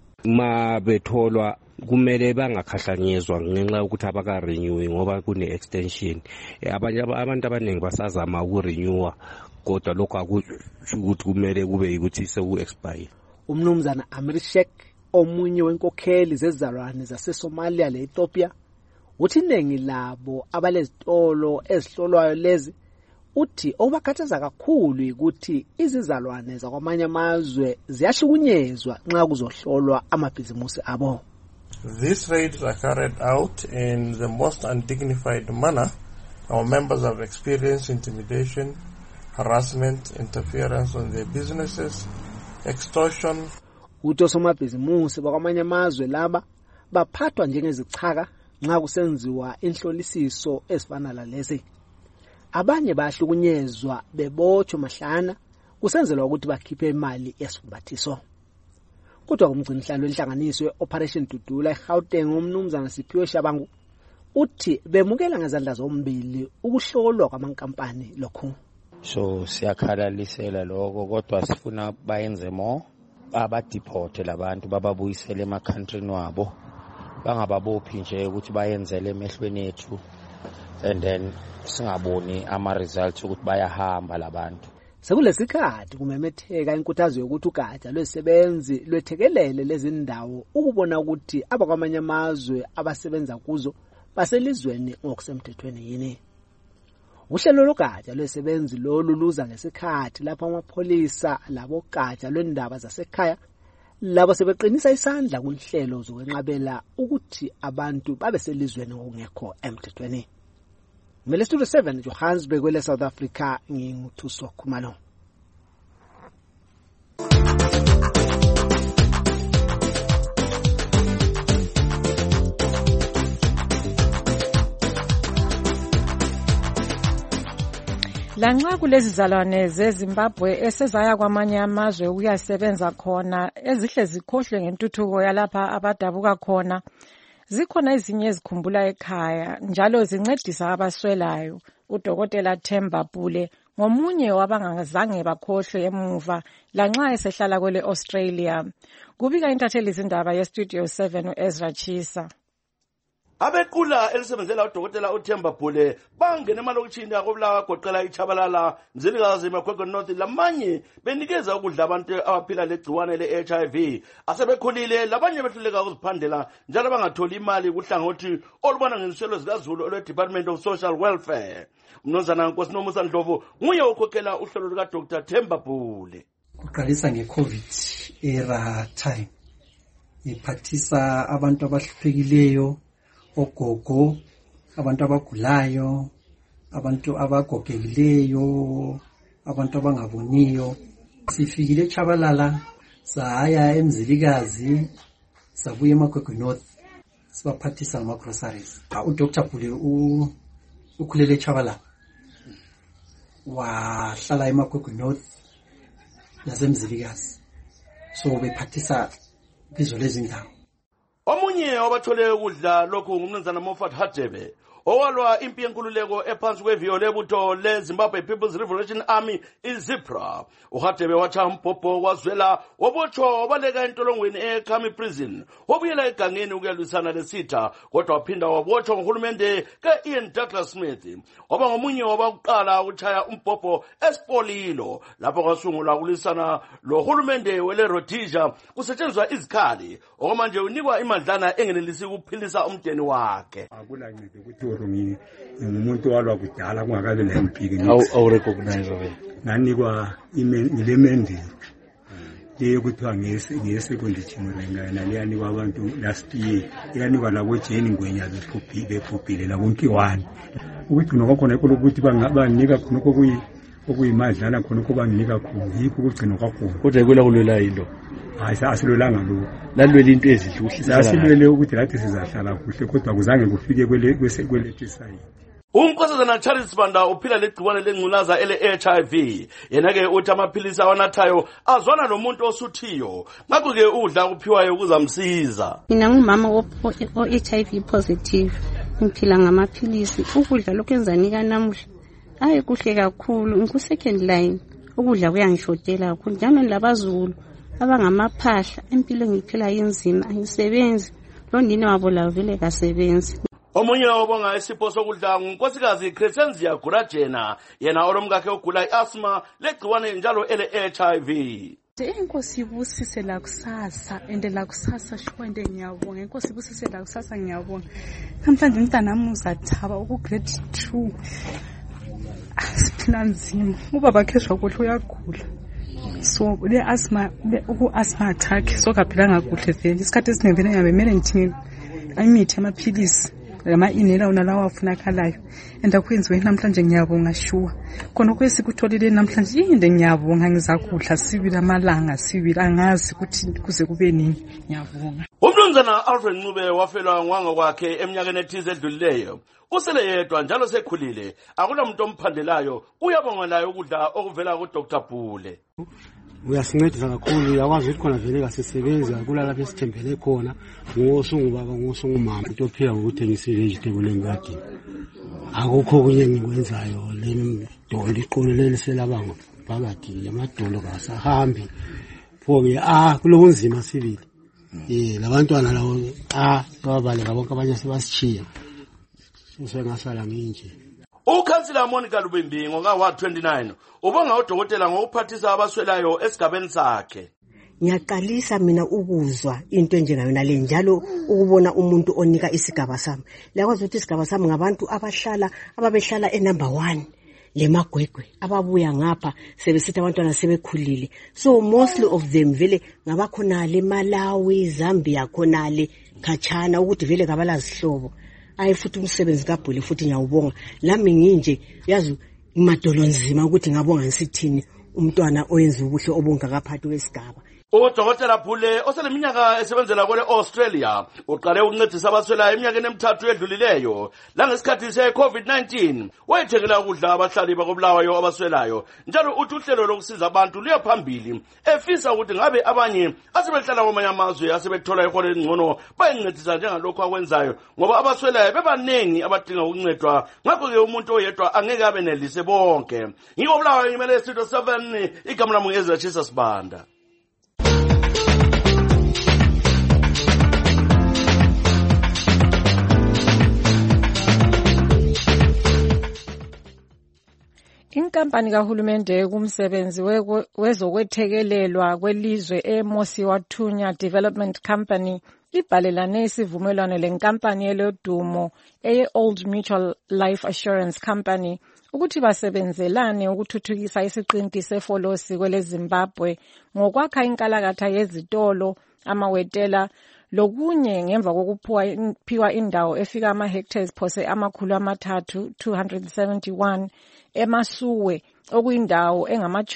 Ma betholwa kumele bangakhahlanyezwa ngenxa ukuthi abaka-renew ngoba kune-extension. Abantu abaningi basazama uku-renewa kodwa lokho akusho ukuthi kumele kube ukuthi seku-expire. Umnumzana Amrishek, omunye wenkokheli zezizalwane zaseSomalia le-Ethiopia, uthi iningi labo abalezitolo ezihlolwayo lezi uthi obakhathaza kakhulu ukuthi izizalwane zakwamanye amazwe ziyahlukunyezwa nxa kuzohlolwa amabhizimusi abo. These raids are carried out in the most undignified manner. Our members have experienced intimidation, harassment, interference on their businesses, extortion. Utosomabhizimusi bakwamanye amazwe laba baphathwa njengezichaka nxa kusenziwa inhlolisiso ezifana lalezi. Abanye bayahlukunyezwa bebotshwa mahlana kusenzelwa ukuthi bakhiphe imali yesibumbathiso. Kodwa kumgcinisihlalo wenhlanganiso ye-Operation Dudula eGauteng umnumzana Siphiwe Shabangu uthi bemukela ngezandla zombili ukuhlolwa kwamankampani lokhu. So siyakhalalisela lokho kodwa sifuna bayenze more, abadeport labantu bababuyisele emakhantrini wabo, bangababophi nje ukuthi bayenzele emehlweni ethu and then singaboni ama-results ukuthi bayahamba labantu. Sekulesikhathi kumemetheka inkuthazo yokuthi ugatsha lwezisebenzi lwethekelele lezi ndawo ukubona ukuthi abakwamanye amazwe abasebenza kuzo baselizweni ngokusemthethweni yini. Uhlelo logatsha lwezisebenzi lolu luza ngesikhathi lapho amapholisa labo gatsha lwendaba zasekhaya labo sebeqinisa isandla kunhlelo zokwenqabela ukuthi abantu babe selizweni ngokungekho emthethweni. Mele Studio 7 Johannesburg kwele South Africa nginguthuso Khumalo. Lanxa kulezi zalwane zeZimbabwe esezaya kwamanye amazwe ukuyasebenza khona ezihle zikhohlwe ngentuthuko yalapha abadabuka khona, zikhona ezinye ezikhumbula ekhaya njalo zincedisa abaswelayo. Udokotela Themba Pule ngomunye wabangazange bakhohlwe emuva lanxa esehlala kwele Australia. Kubika intatheli izindaba ye-Studio 7 uEzra Chisa. Abequla elisebenzela udokotela uThemba Pule bangena emalokishini akobulawa goqela iChabalala, Nzilikazi, Makwekwe North lamanye benikeza ukudla abantu abaphila legciwane le-HIV asebekhulile labanye behluleka ukuziphandela njalo bangatholi imali kuhlangothi olubona ngenhlelo zikaZulu olwe-Department of Social Welfare. Mnumzana Nkosi Nomusa Ndlovu nguye ukhokhela uhlelo luka Dr. Themba Pule. Kuqalisa nge-COVID era time iphathisa abantu abahluphekile, ogogo, abantu abagulayo, abantu abagogekileyo, abantu abangaboniyo. Sifikile eChabalala, saya eMzilikazi, sabuya eMakwekwe North, sibaphathisa ngama-groceries. UDr Pule ukhulele eChabalala, wahlala eMakwekwe North naseMzilikazi, so bephathisa bizo lezindawo. Omunye wabathole ukudla lokhu ngumnumzana Moffat Hadebe owalwa impi yenkululeko ephansi kweviyo lebutho leZimbabwe People's Revolution Army iZIPRA. uHadebe watsha umbhobho wazwela wabotshwa wabaleka entolongweni eKhami Prison wabuyela egangeni ukuyalwisana lesitha kodwa waphinda wabotshwa nguhulumende ka-Ian Douglas Smith. Waba ngomunye wabakuqala ukuchaya umbhobho eSpolilo lapho kwasungulwa ukulwisana lo hulumende wele Rhodesia kusetshenziswa izikhali okwamanje unikwa imandlana engenelisi ukuphilisa umndeni wakhe. Akulancede ukuthi ngumuntu walwa kudala kungakabe lempiki. Awu recognize wena. Nanikwa ilemende leyo kuthiwa ngesekondi chimrenga naliyanikwa abantu last year iyanikwa labo Jane Ngwenya bephupile labonkiwani ukuthi nokukhona ikho ukuthi bangabanika khona okuyimadlana khona kubanginika khona yikho ukugcina kwakhona kodwa kwela kulwela yilo asilolanga lo lalwela into ezihle asilwele ukuthi lathi sizahlala kuhle kodwa kuzange kufike kwelethi side. Unkosazana Charles Banda uphila legciwane lengculaza ele-HIV yena-ke uthi amaphilisi awanathayo azwana nomuntu osuthiyo ngakho-ke udla kuphiwayo kuzamsiza. Mina ngumama o-HIV positive ngiphila ngamaphilisi ukudla lokhu enzanika namuhla hayi kuhle kakhulu ngiku-second line ukudla kuyangishotela kakhulu njalo nilabazukulu abangamaphahla impilo engiyiphila inzima angisebenzi lo ndini wabo lawo vele kasebenzi. Omunye obonga isipho sokudla ngunkosikazi Crescencia Gurajena yena oromkakhe ogula i-asthma legciwane njalo ele-HIV. Inkosi ibusise la kusasa ende la kusasa shwende ngiyabonga inkosi ibusise la kusasa ngiyabonga namhlanje umntanami uzathaba uku-grade 2 siphila nzima ubaba kheshwa kuhle uyagula so le-asthma uku-asthma attack so kaphilanga kuhle vele isikhathi esiningi vele ngiyabe kumele ngithini imithi amaphilisi lama-inela unalawo afunakalayo and akwenziwe namhlanje ngiyabonga shuwa khona kwesikutholile namhlanje inde ngiyabonga ngizakudla sibili amalanga sibili angazi ukuthi kuze kube nini ngiyabonga. Umnumzana Alfred Ncube wafelwa ngwanga kwakhe eminyakeni ethize edlulileyo usele yedwa njalo sekhulile akunamuntu omphandelayo uyabonga nayo ukudla okuvela kuDr Bhule. Uyasincedisa kakhulu uyakwazi ukuthi khona vele kasesebenzi kulala lapho esithembele khona ngosungubaba ngosungumama into ophila ngokuthengisa vegetable engadini akukho kunye ngikwenzayo le dolo iqolele selabanga phakathi amadolo kasahambi phoke kulobunzima sibili labantwana lawo babaleka bonke abanye sebasitshiya usengasala nginje. Ukhansila Monica Lubimbi ngoka wa 29 ubonga udokotela ngokuphathisa abaswelayo esigabeni sakhe. Ngiyaqalisa mina ukuzwa into enjengayo nale njalo ukubona umuntu onika isigaba sami. Lakwazi ukuthi isigaba sami ngabantu ababehlala enumber 1 lemagwegwe ababuya ngapha sebesithi abantwana sebekhulile. So mostly of them vele ngabakhonale Malawi, Zambia khonale khatshana ukuthi vele kabalazihlobo. Ayi futhi umsebenzi kaBhule futhi ngiyawubonga lami nginje yazi imadolo nzima ukuthi ngabonga ngisithini umntwana oyenza ubuhle obungakaphathi wesigaba. Udokotela Bhule oseleminyaka esebenzela kwele Australia uqale ukuncedisa abaswelayo eminyakeni emithathu edlulileyo la ngesikhathi se-COVID-19 wayethengela ukudla abahlali bakobulawayo abaswelayo njalo uthi uhlelo lokusiza abantu luya phambili efisa ukuthi ngabe abanye asebehlala kwamanye amazwe asebethola iholo elingcono bayincedisa njengalokho akwenzayo ngoba abaswelayo bebanengi abadinga ukuncedwa ngakho-ke umuntu oyedwa angeke abe nelise bonke. Ngikobulawayo ngimele Studio 7 igama lami ngu-Ezra Chisa Sibanda. Inkampani kahulumende kumsebenzi wezokwethekelelwa kwelizwe eMosiwathunya Development Company ibhalelane isivumelwano lenkampani yelodumo eye-Old Mutual Life Assurance Company ukuthi basebenzelane ukuthuthukisa isiqinti sefolosi kwele Zimbabwe ngokwakha inkalakatha yezitolo amawetela lokunye ngemva kokuphiwa indawo efika ama-hectares phose amakhulu amathathu 271 eMasuwe okuyindawo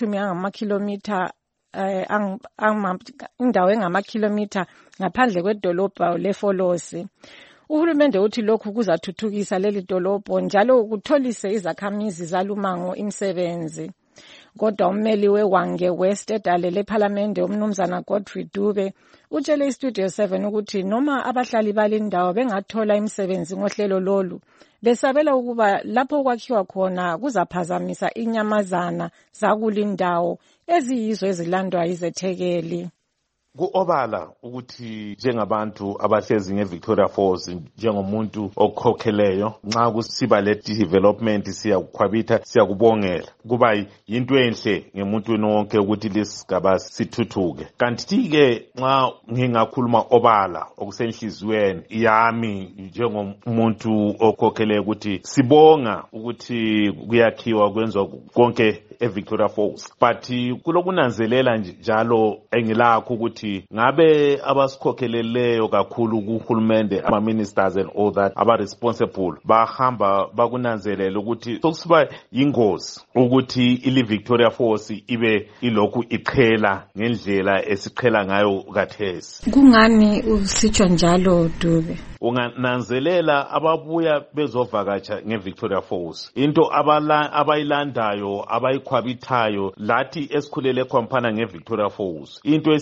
engamakhilomitha ngaphandle kwedolobha lefolosi. Uhulumende uthi lokhu kuzathuthukisa leli dolobho njalo kutholise izakhamizi zalumango imisebenzi. Kodwa ummeli weWange West edale lephalamende umnumzana Godfrey Dube utshele iStudio 7 ukuthi noma abahlali balindawo bengathola imisebenzi ngohlelo lolu besabela ukuba lapho kwakhiwa khona kuzaphazamisa inyamazana zakulindawo eziyizo ezilandwa izethekeli. Ku-obala ukuthi njengabantu abahlezi ngeVictoria Falls njengomuntu okhokheleyo nxa kusiba le development siyakukhwabitha siyakubongela kuba yinto enhle ngemuntwini wonke ukuthi lesigaba sithuthuke. Kanti-ke nxa ngingakhuluma obala okusenhliziyweni yami njengomuntu okhokheleyo ukuthi sibonga ukuthi kuyakhiwa kwenziwa konke eVictoria Falls but kulokunanzelela njalo engilakho ukuthi ngabe abasikhokheleleyo kakhulu kuhulumende ama-ministers and all that aba-responsible bahamba bakunanzelela ukuthi sokusiba yingozi ukuthi ili-Victoria Falls ibe ilokhu iqhela ngendlela esiqhela ngayo kathesi. Kungani usitsho njalo Dube? Ungananzelela ababuya bezovakatsha ngeVictoria Falls into abayilandayo abayikhwabithayo lathi esikhulele khwampana ngeVictoria Falls into esikhwabithayo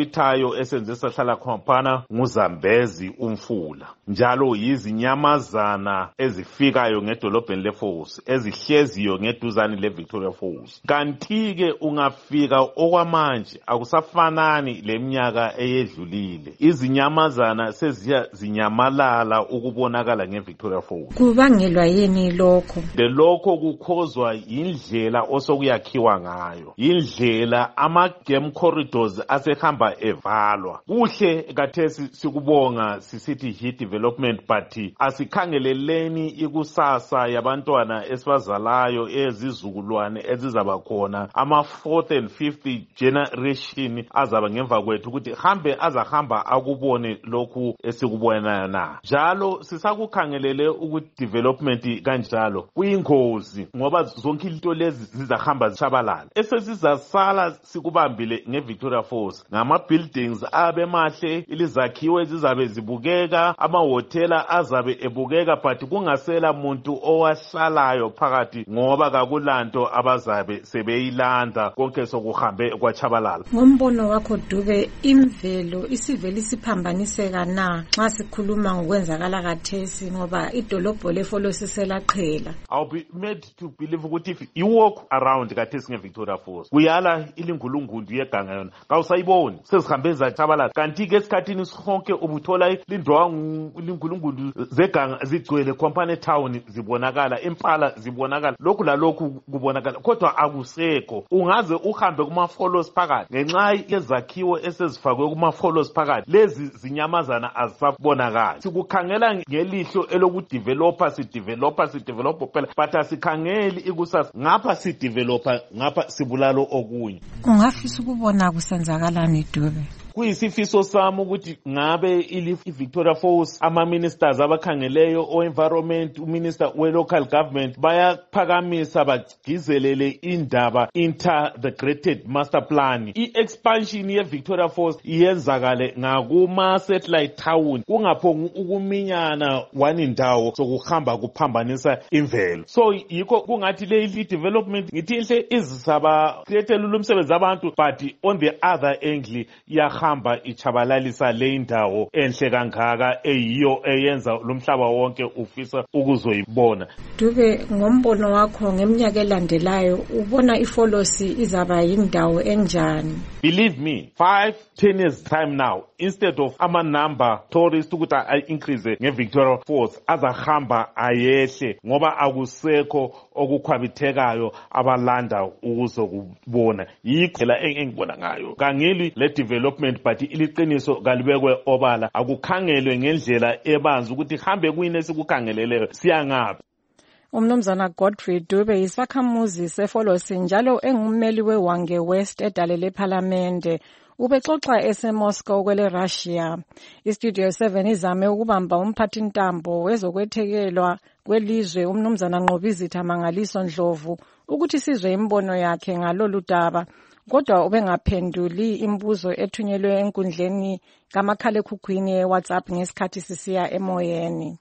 esiwabithayo esenze sahlala khompana nguZambezi umfula njalo yizinyamazana ezifikayo ngedolobheni leFalls ezihleziyo ngeduzane leVictoria Falls. Kanti-ke ungafika okwamanje akusafanani leminyaka eyedlulile. Izinyamazana seziya zinyamalala ukubonakala ngeVictoria Falls. Kubangelwa yini lokho? Lokho kukhozwa indlela osokuyakhiwa ngayo. Indlela ama-game corridors asehamba evalwa. Kuhle kathesi sikubonga sisithi hit development but asikhangeleleni ikusasa yabantwana esibazalayo ezizukulwane ezizaba khona ama 4th and 5th generation azaba ngemva kwethu ukuthi hambe azahamba akubone lokhu esikubona na. Njalo sisakukhangelele ukuthi development kanjalo kuyingozi ngoba zonke into lezi zizahamba zishabalala. Esesizasala sikubambile ngeVictoria Falls ngama buildings abemahle, ilizakhiwe zizabe zibukeka, amahotela azabe ebukeka but kungasela muntu owahlalayo phakathi ngoba kakulanto abazabe sebeyilanda konke sokuhambe kwachabalala. Ngombono wakho Dube, imvelo isivele isiphambaniseka na nxa sikhuluma ngokwenzakala kathesi ngoba idolobho leFalls selaqhela? I'll be made to believe ukuthi if you walk around kathesi ngeVictoria Falls kuyala ilingulungundu yeganga yona kawusayiboni sezihambe zachabalala. Kanti-ke esikhathini sonke ubuthola lindwangu ilingulungundu zeganga zigcwele Khompane town zibonakala, Impala zibonakala, lokhu lalokhu kubonakala kodwa akusekho. Ungaze uhambe kuma-Falls phakathi ngenxa yezakhiwo esezifakwe kuma-Falls phakathi lezi zinyamazana azisabonakali. Sikukhangela ngelihlo elokudevelopa sidevelopa phela but asikhangeli ikusasa ngapha sidevelopa ngapha sibulalo okunye. Ungafisa ukubona kusenzakalani Dube? Kuyisifiso sami ukuthi ngabe iVictoria Falls ama-ministers abakhangeleyo o-environment, uminister we-local government bayaphakamisa bagcizelele indaba integrated master plan. I-expansion ye-Victoria Falls iyenzakale ngakuma-satellite town kungaphongi ukuminyana one indawo sokuhamba kuphambanisa imvelo. So yikho kungathi le development ngithi inhle izisaba create umsebenzi abantu but on the other angle yahamba ichabalalisa le indawo enhle kangaka eyiyo eyenza lomhlaba wonke ufisa ukuzoyibona. Dube, ngombono wakho ngeminyaka elandelayo ubona iFalls izaba yindawo enjani? Believe me, 5-10 years time now, instead of ama number tourists ukuthi increase ngeVictoria Falls azahamba ayehle ngoba akusekho okukhwabithekayo abalanda ukuzokubona. Yikho la engibona ngayo. Kangili le development but iliqiniso kalibekwe obala akukhangelwe ngendlela ebanzi ukuthi hambe kuyini esikukhangeleleyo siyangaphi. Umnumzana Godfrey Dube isakhamuzi seFalls njalo engummeli weWange West edale lePhalamende. Ubexoxa eseMoscow kwele Russia. Istudio 7 izame ukubamba umphathintambo wezokwethekelwa kwelizwe umnumzana Nqobizitha Mangaliso Ndlovu ukuthi sizwe imbono yakhe ngalolu daba. Kodwa ubengaphenduli imbuzo ethunyelwe enkundleni kamakhalekhukhwini yeWhatsApp ngesikhathi sisiya emoyeni.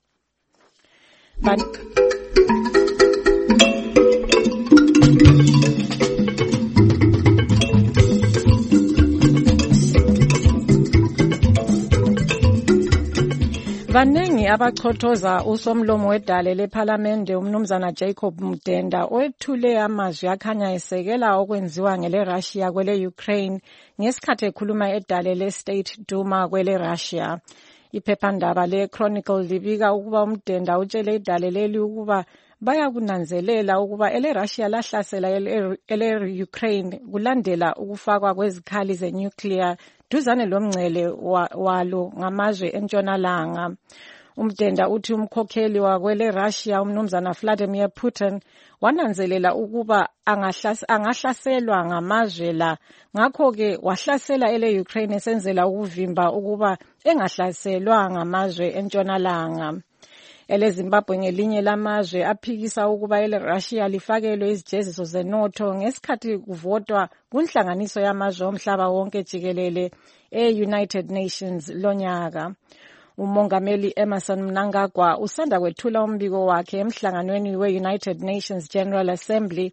Vanengi abachothoza usomlomo wedale lePhalamende umnumzana Jacob Mudenda oyethule amazwi akhanya esekela okwenziwa ngele Russia kwele Ukraine ngesikhathi ekhuluma edale leState Duma kwele Russia. Iphephandaba leChronicle libika ukuba uMdenda utshele idale leli ukuba bayakunanzelela ukuba ele Russia lahlasela ele Ukraine kulandela ukufakwa kwezikhali zenuclear duzane lomngcele walo ngamazwe entshonalanga. Umdenda uthi umkhokheli wakwele Russia umnumzana Vladimir Putin wananzelela ukuba angahlaselwa ngamazwe la, ngakho-ke wahlasela ele Ukraine esenzela ukuvimba ukuba engahlaselwa ngamazwe entshonalanga. Ele Zimbabwe ngelinye lamazwe aphikisa ukuba ele Russia lifakelwe izijeziso zenotho ngesikhathi kuvotwa kunhlanganiso yamazwe omhlaba wonke jikelele e-United Nations lonyaka. Umongameli Emerson Mnangagwa usanda kwethula umbiko wakhe emhlanganweni we-United Nations General Assembly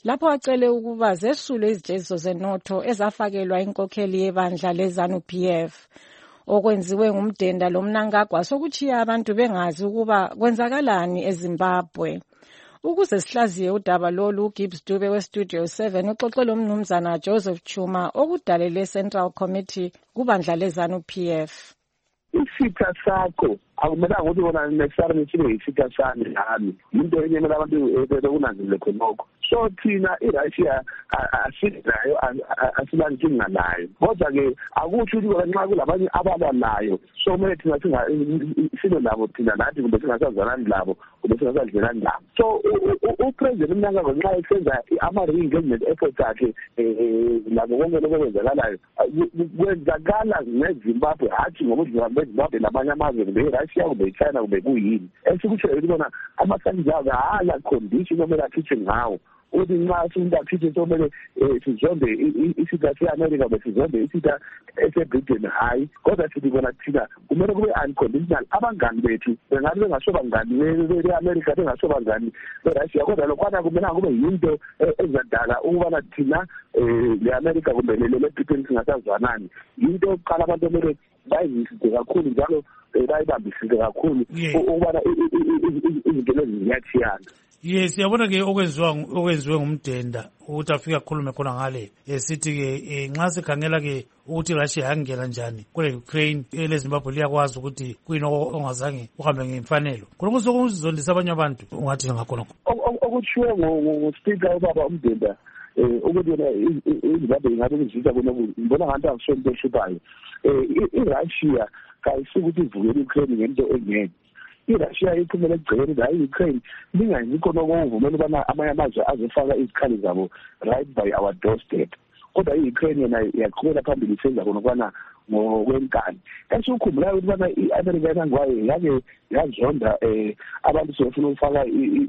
lapho acele ukuba zesulwe izijeziso zenotho ezafakelwa inkokheli yebandla leZANU-PF. Okwenziwe ngumdenda lomnangagwa sokuchiya abantu bengazi ukuba kwenzakalani eZimbabwe. Ukuze sihlaziye udaba lolu, uGibbs Dube weStudio 7 uxoxe lomnumzana Joseph Chuma okudalele Central Committee kubandla leZANU-PF. Isitha sakho akumelanga ukuthi wona necessarily sibe isitha sami nami into enye emele abantu bekunanzile khonokho. So thina iRussia asinayo asilankinga nayo, kodwa-ke akusho ukuthi nxa kulabanye abalwa nayo so kumele thina sibe labo thina nathi kumbe singasazalani labo kumbe singasadlelani labo. So upresident uMnangagwa nxa esenza ama-re-engagement efforts akhe labo konke lokho kwenzakalayo kwenzakala ngeZimbabwe hatshi ngokudlula beZimbabwe namanye amazwe kumbe iRussia kumbe iChina kumbe kuyini. Esikutshoyo ukuthi bona ama-sanctions awo hala condition omele akhitshwe ngawo ukuthi nxa umuntu akhitshwe somele sizonde isitha se-America kumbe sizonde isitha ese-Britain hayi, kodwa sithi bona thina kumele kube unconditional. Abangani bethu bengabe bengasho bangani be-America bengasho bangani be-Russia, kodwa lokhwana kumelanga kube yinto ezadala ukubana thina le-America kumbe le-Britain singasazwanani. Yinto yokuqala abantu omele bayiziside kakhulu njalo bayibambisile kakhulu ukubana izinto lezi ziyachiyana. Yes, yabona-ke okwenziwe ngumdenda ukuthi afike akhulume khona ngale sithi-ke nxa sikhangela-ke ukuthi iRussia yangena njani kule Ukraine leZimbabwe liyakwazi ukuthi kuyini ongazange uhambe ngemfanelo. Khonokho sokuzondisa abanye abantu ungathi ngakhonokho okutshiwo nguspeaker ubaba uMdenda ukuthi yena iZimbabwe ingabe kuzisa khonokho ngibona ngathi akusho into ehluphayo. iRussia kayisukuthi ivukele i-Ukraine ngento engeke. iRussia iphumele egcekeni la i-Ukraine lingayikho nokuvumela ubana amanye amazwe azofaka izikhali zabo right by our doorstep, kodwa i-Ukraine yena yaqhubela phambili isenza khona ukubana ngokwenkani. Esukhumbulayo ukuthi bana i-America yanangwayo yake yazonda abantu sebefuna ukufaka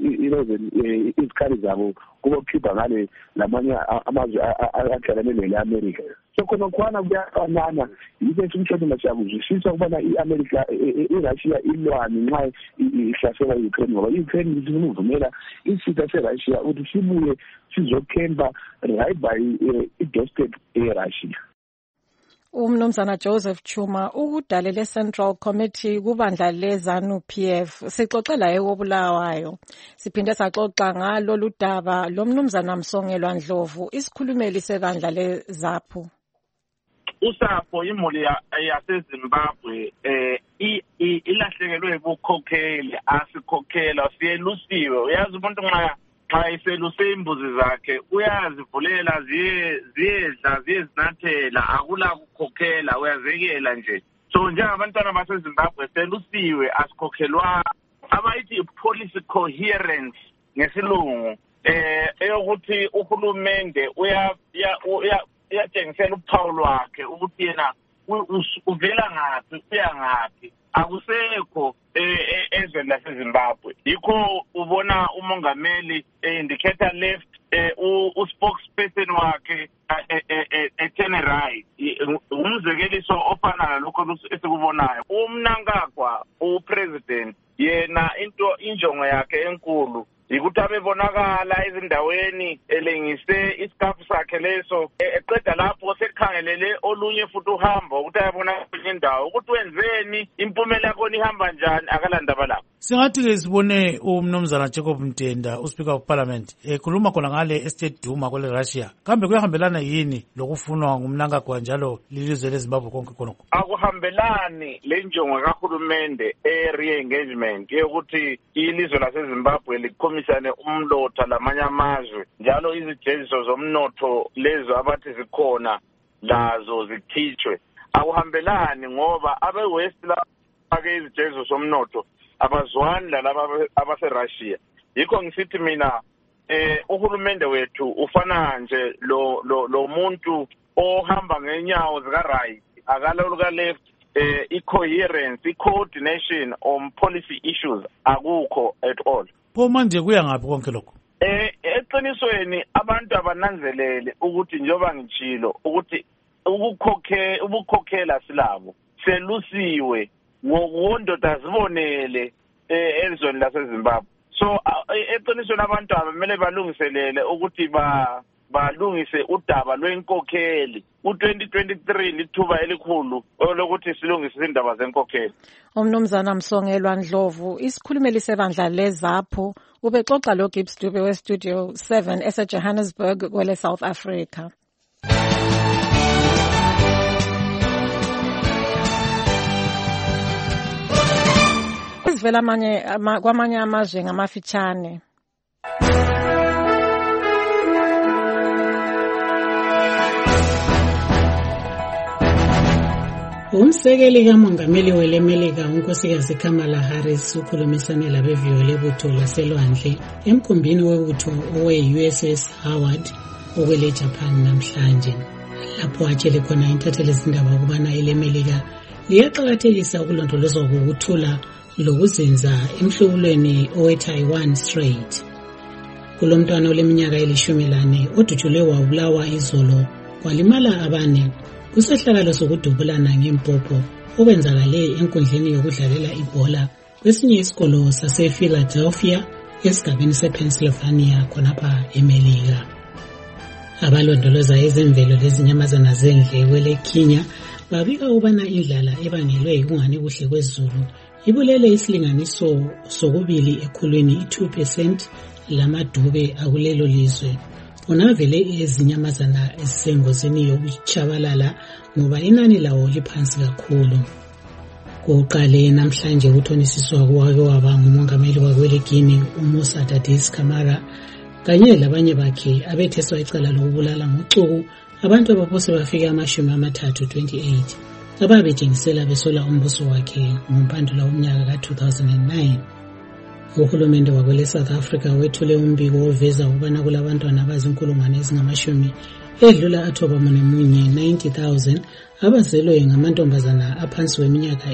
izikhali zabo kubokhipha ngale lamanye amazwe akhalane nele-America. So khona khona kuyafanana yike simshoni masiyakuzwisisa ukubana i-America iRussia ilwane nxa ihlasela i-Ukraine ngoba i-Ukraine ifuna ukuvumela isitha se-Russia ukuthi sibuye sizokhemba right by i-doorstep ye-Russia. Umnumzana Joseph Chuma ukudalele Central Committee kubandla leZANU-PF. Sixoxela eKobulawayo. Siphinde saxoxa ngalolu daba lomnumzana Msongelwa Ndlovu, isikhulumeli sebandla leZAPU. Usapho imuli yaseZimbabwe ilahlekelwe ubukhokheli, asikhokhela siyelusiwe. Uyazi umuntu nxa iseluse imbuzi zakhe uyazivulela ziyedla ziyezinathela, akula kukhokhela, uyazekela nje. So njengabantwana baseZimbabwe selusiwe, asikhokhelwa. Abayithi policy coherence ngesilungu eyokuthi uhulumende uyatshengisela uphawu lwakhe ukuthi yena uvela ngaphi uya ngaphi. Akusekho ezweni laseZimbabwe. Yikho ubona umongameli indicator left uspokesperson wakhe turn right. Umzekeliso ofana lokho esikubonayo. UMnangagwa upresident yena injongo yakhe enkulu yikuthi abebonakala ezindaweni elengise isikafu sakhe leso eqeda lapho sekhangelele olunye futhi uhamba ukuthi ayabona kwenye indawo ukuthi wenzeni impumela yakho ihamba njani akalandaba lapho. Singathi-ke sibone umnumzana Jacob Mdenda uSpeaker of Parliament ekhuluma khona ngale estate Duma kwele Russia. Kambe kuyahambelana yini lokufunwa ngumnangagwa njalo lilizwe leZimbabwe konke khonokho? Akuhambelani lenjongo kahulumende re-engagement yokuthi ilizwe laseZimbabwe likhomisane umlotha lamanye amazwe njalo izijeziso zomnotho lezo abathi zikhona lazo zikhitshwe. Akuhambelani ngoba abe-West lake izijeziso zomnotho abazwani lalaba abaseRussia. Yikho ngisithi mina uhulumende wethu ufana nje lo muntu ohamba ngenyawo zika-right akaloluka left. I-coherence, i-coordination on policy issues akukho at all. Pho manje kuya ngaphi konke lokho? Eqinisweni abantu abananzelele ukuthi njengoba ngitshilo ukuthi ubukhokhela silabo selusiwe ngondoda zibonele ezweni laseZimbabwe. so eqinisweni abantu abamele balungiselele ukuthi balungise udaba lwenkokheli. U-2023 lithuba elikhulu lokuthi silungise indaba zenkokheli. Umnumzana Msongelwa Ndlovu, isikhulumeli sebandla leZAPHO, ubexoxa lo Gibbs Dube weStudio 7 eseJohannesburg kwele South Africa. Sivela kwamanye amazwe ngamafitshane. Umsekeli kamongameli welemelika unkosikazi Kamala Harris ukhulumisane labevio lebutho laselwandle emkhumbini webutho owe-USS Howard okwele Japan namhlanje. Lapho atshele khona intatheli zindaba ukubana ilemelika liyaqakathekisa ukulondolozwa kokuthula lokuzinza emhlubulweni owe-Taiwan Strait. Kulomntwana oleminyaka 14 odutshulwe wabulawa izolo kwalimala abane kusehlakalo sokudubulana ngempopho okwenzakale enkundleni yokudlalela ibhola kwesinye isikolo sase-Philadelphia esigabeni se-Pennsylvania khonapha eMelika. Abalondoloza ezemvelo lezinyamazana zendle kwele Kenya babika ubana indlala ebangelwe ukungani kuhle kwezulu ibulele isilinganiso sokubili ekhulwini 2% lamadube akulelo lizwe. Unavele ezinyamazana ezisengozini yokuchabalala ngoba inani lawo liphansi kakhulu. Kuqale namhlanje uthonisiswa kwake waba ngumongameli wakwele Guinea uMoussa Dadis Camara kanye labanye bakhe abetheswa icala lokubulala ngocuku abantu abaphose bafika 28 ababejengisela besola umbuso wakhe ngompandula womnyaka ka-2009. Uhulumende wakwele South Africa wethule umbiko oveza ukubana kulabantwana abazinkulungwane ezingamashumi edlula athoba munemunye 90,000 abazelwe ngamantombazana aphansi kweminyaka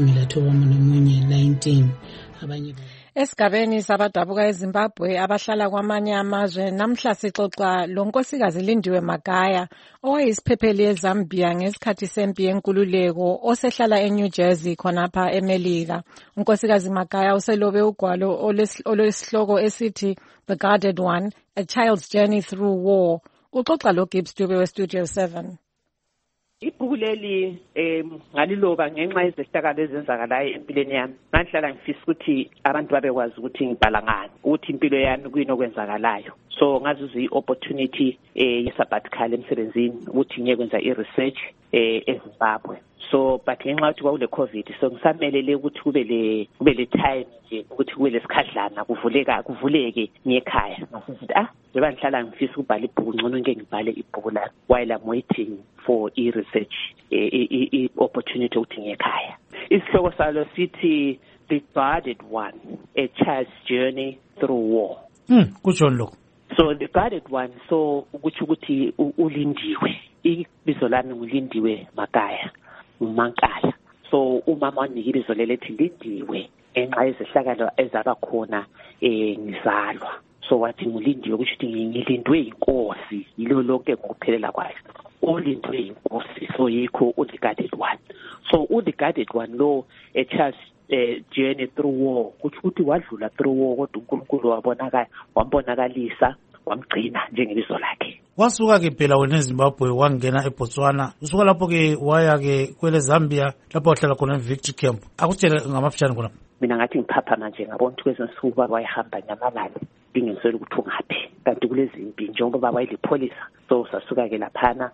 19. Abanye Esigabeni sabadabuka eZimbabwe abahlala kwamanye amazwe namhla sixoxa lo nkosikazi Lindiwe Magaya owayisiphepheli eZambia ngesikhathi sempi yenkululeko osehlala eNew Jersey khonapha eMelika. Unkosikazi Magaya uselobe ugwalo olesihloko esithi The Guarded One, A Child's Journey Through War. Uxoxa lo Gibbs Dube weStudio 7. Ibhuku leli ngaliloba ngenxa yezehlakalo ezenzakalayo empilweni yami. Ngihlala ngifisa ukuthi abantu babekwazi ukuthi ngibhala ngani, ukuthi impilo yami kuyini okwenzakalayo. So ngazuza i-opportunity ye-sabbatical emsebenzini ukuthi ngiyekwenza i-research eZimbabwe. So but ngenxa yokuthi kwakule COVID so ngisamelele ukuthi kube le time nje ukuthi kube lesikhadlana kuvuleke ngekhaya. Ngasithi njengoba ngihlala ngifisa ukubhala ibhuku ngcono ngeke ngibhale ibhuku lami while I'm waiting for i-research i-opportunity ukuthi ngekhaya. Isihloko salo sithi The Guarded One, A Child's Journey Through War. Kutsho lokho. So The Guarded One, so ukuthi ulindiwe. Ibizo lami nguLindiwe Magaya. Umankala. So umama wanika ibizo lelethi Lindiwe enxa yezehlakalo ezaba khona ngizalwa. So wathi nguLindiwe ukuthi ngilindwe inkosi yilo lonke ngokuphelela kwayo. Ulindwe inkosi so yikho The Guarded One. So The Guarded One lo a child's journey through war ukuthi wadlula through war kodwa uNkulunkulu wambonakalisa wamgcina njengebizo lakhe. Wasuka ke phela wena eZimbabwe wangena eBotswana usuka lapho ke waya ke kwele Zambia lapho wahlala khona eVictory Camp. Akutshela ngamafitshane khona. Mina ngathi ngiphatha manje ngabona ukuthi kwezinsuku baba wayehamba nyamalala bingiswele ukuthi ungaphi kanti kulezi impi njengoba baba wayelipolisa so sasuka ke laphana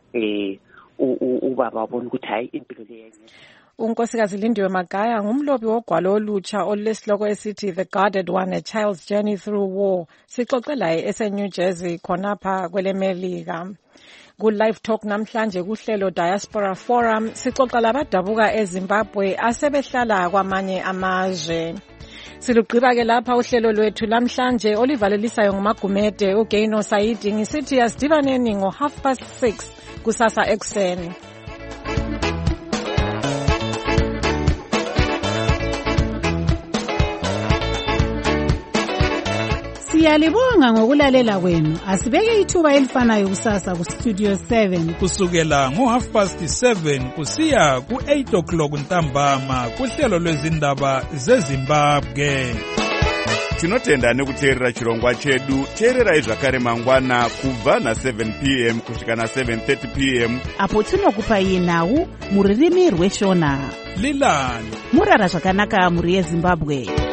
ubaba wabona ukuthi hayi impilo leyenye. Unkosikazi Lindiwe Magaya ngumlobi wogwalo olutsha olesihloko esithi The Guarded One, A Child's Journey Through War. Sixoxe laye eseNew Jersey khonapha kwele Melika. Ku-Live Talk namhlanje kuhlelo Diaspora Forum sixoxa labadabuka eZimbabwe asebehlala kwamanye amazwe. Silugqiba ke lapha uhlelo lwethu namhlanje olivalelisayo ngumagumede uGaino Saidi ngisithi asidibaneni ngo6:30 kusasa ekseni. Siyalibonga ngokulalela kwenu. Asibeke ithuba elifanayo kusasa kuStudio 7 kusukela ngo7:30 kusiya ku8 o'clock ntambama kuhlelo lwezindaba zeZimbabwe. tinotenda nekuteerera chirongwa chedu. Teererai zvakare mangwana kubva na7 p.m. kusvika na7:30 p.m. apo tinokupai nhau muririmi rweshona. Lilani murara zvakanaka muri yeZimbabwe.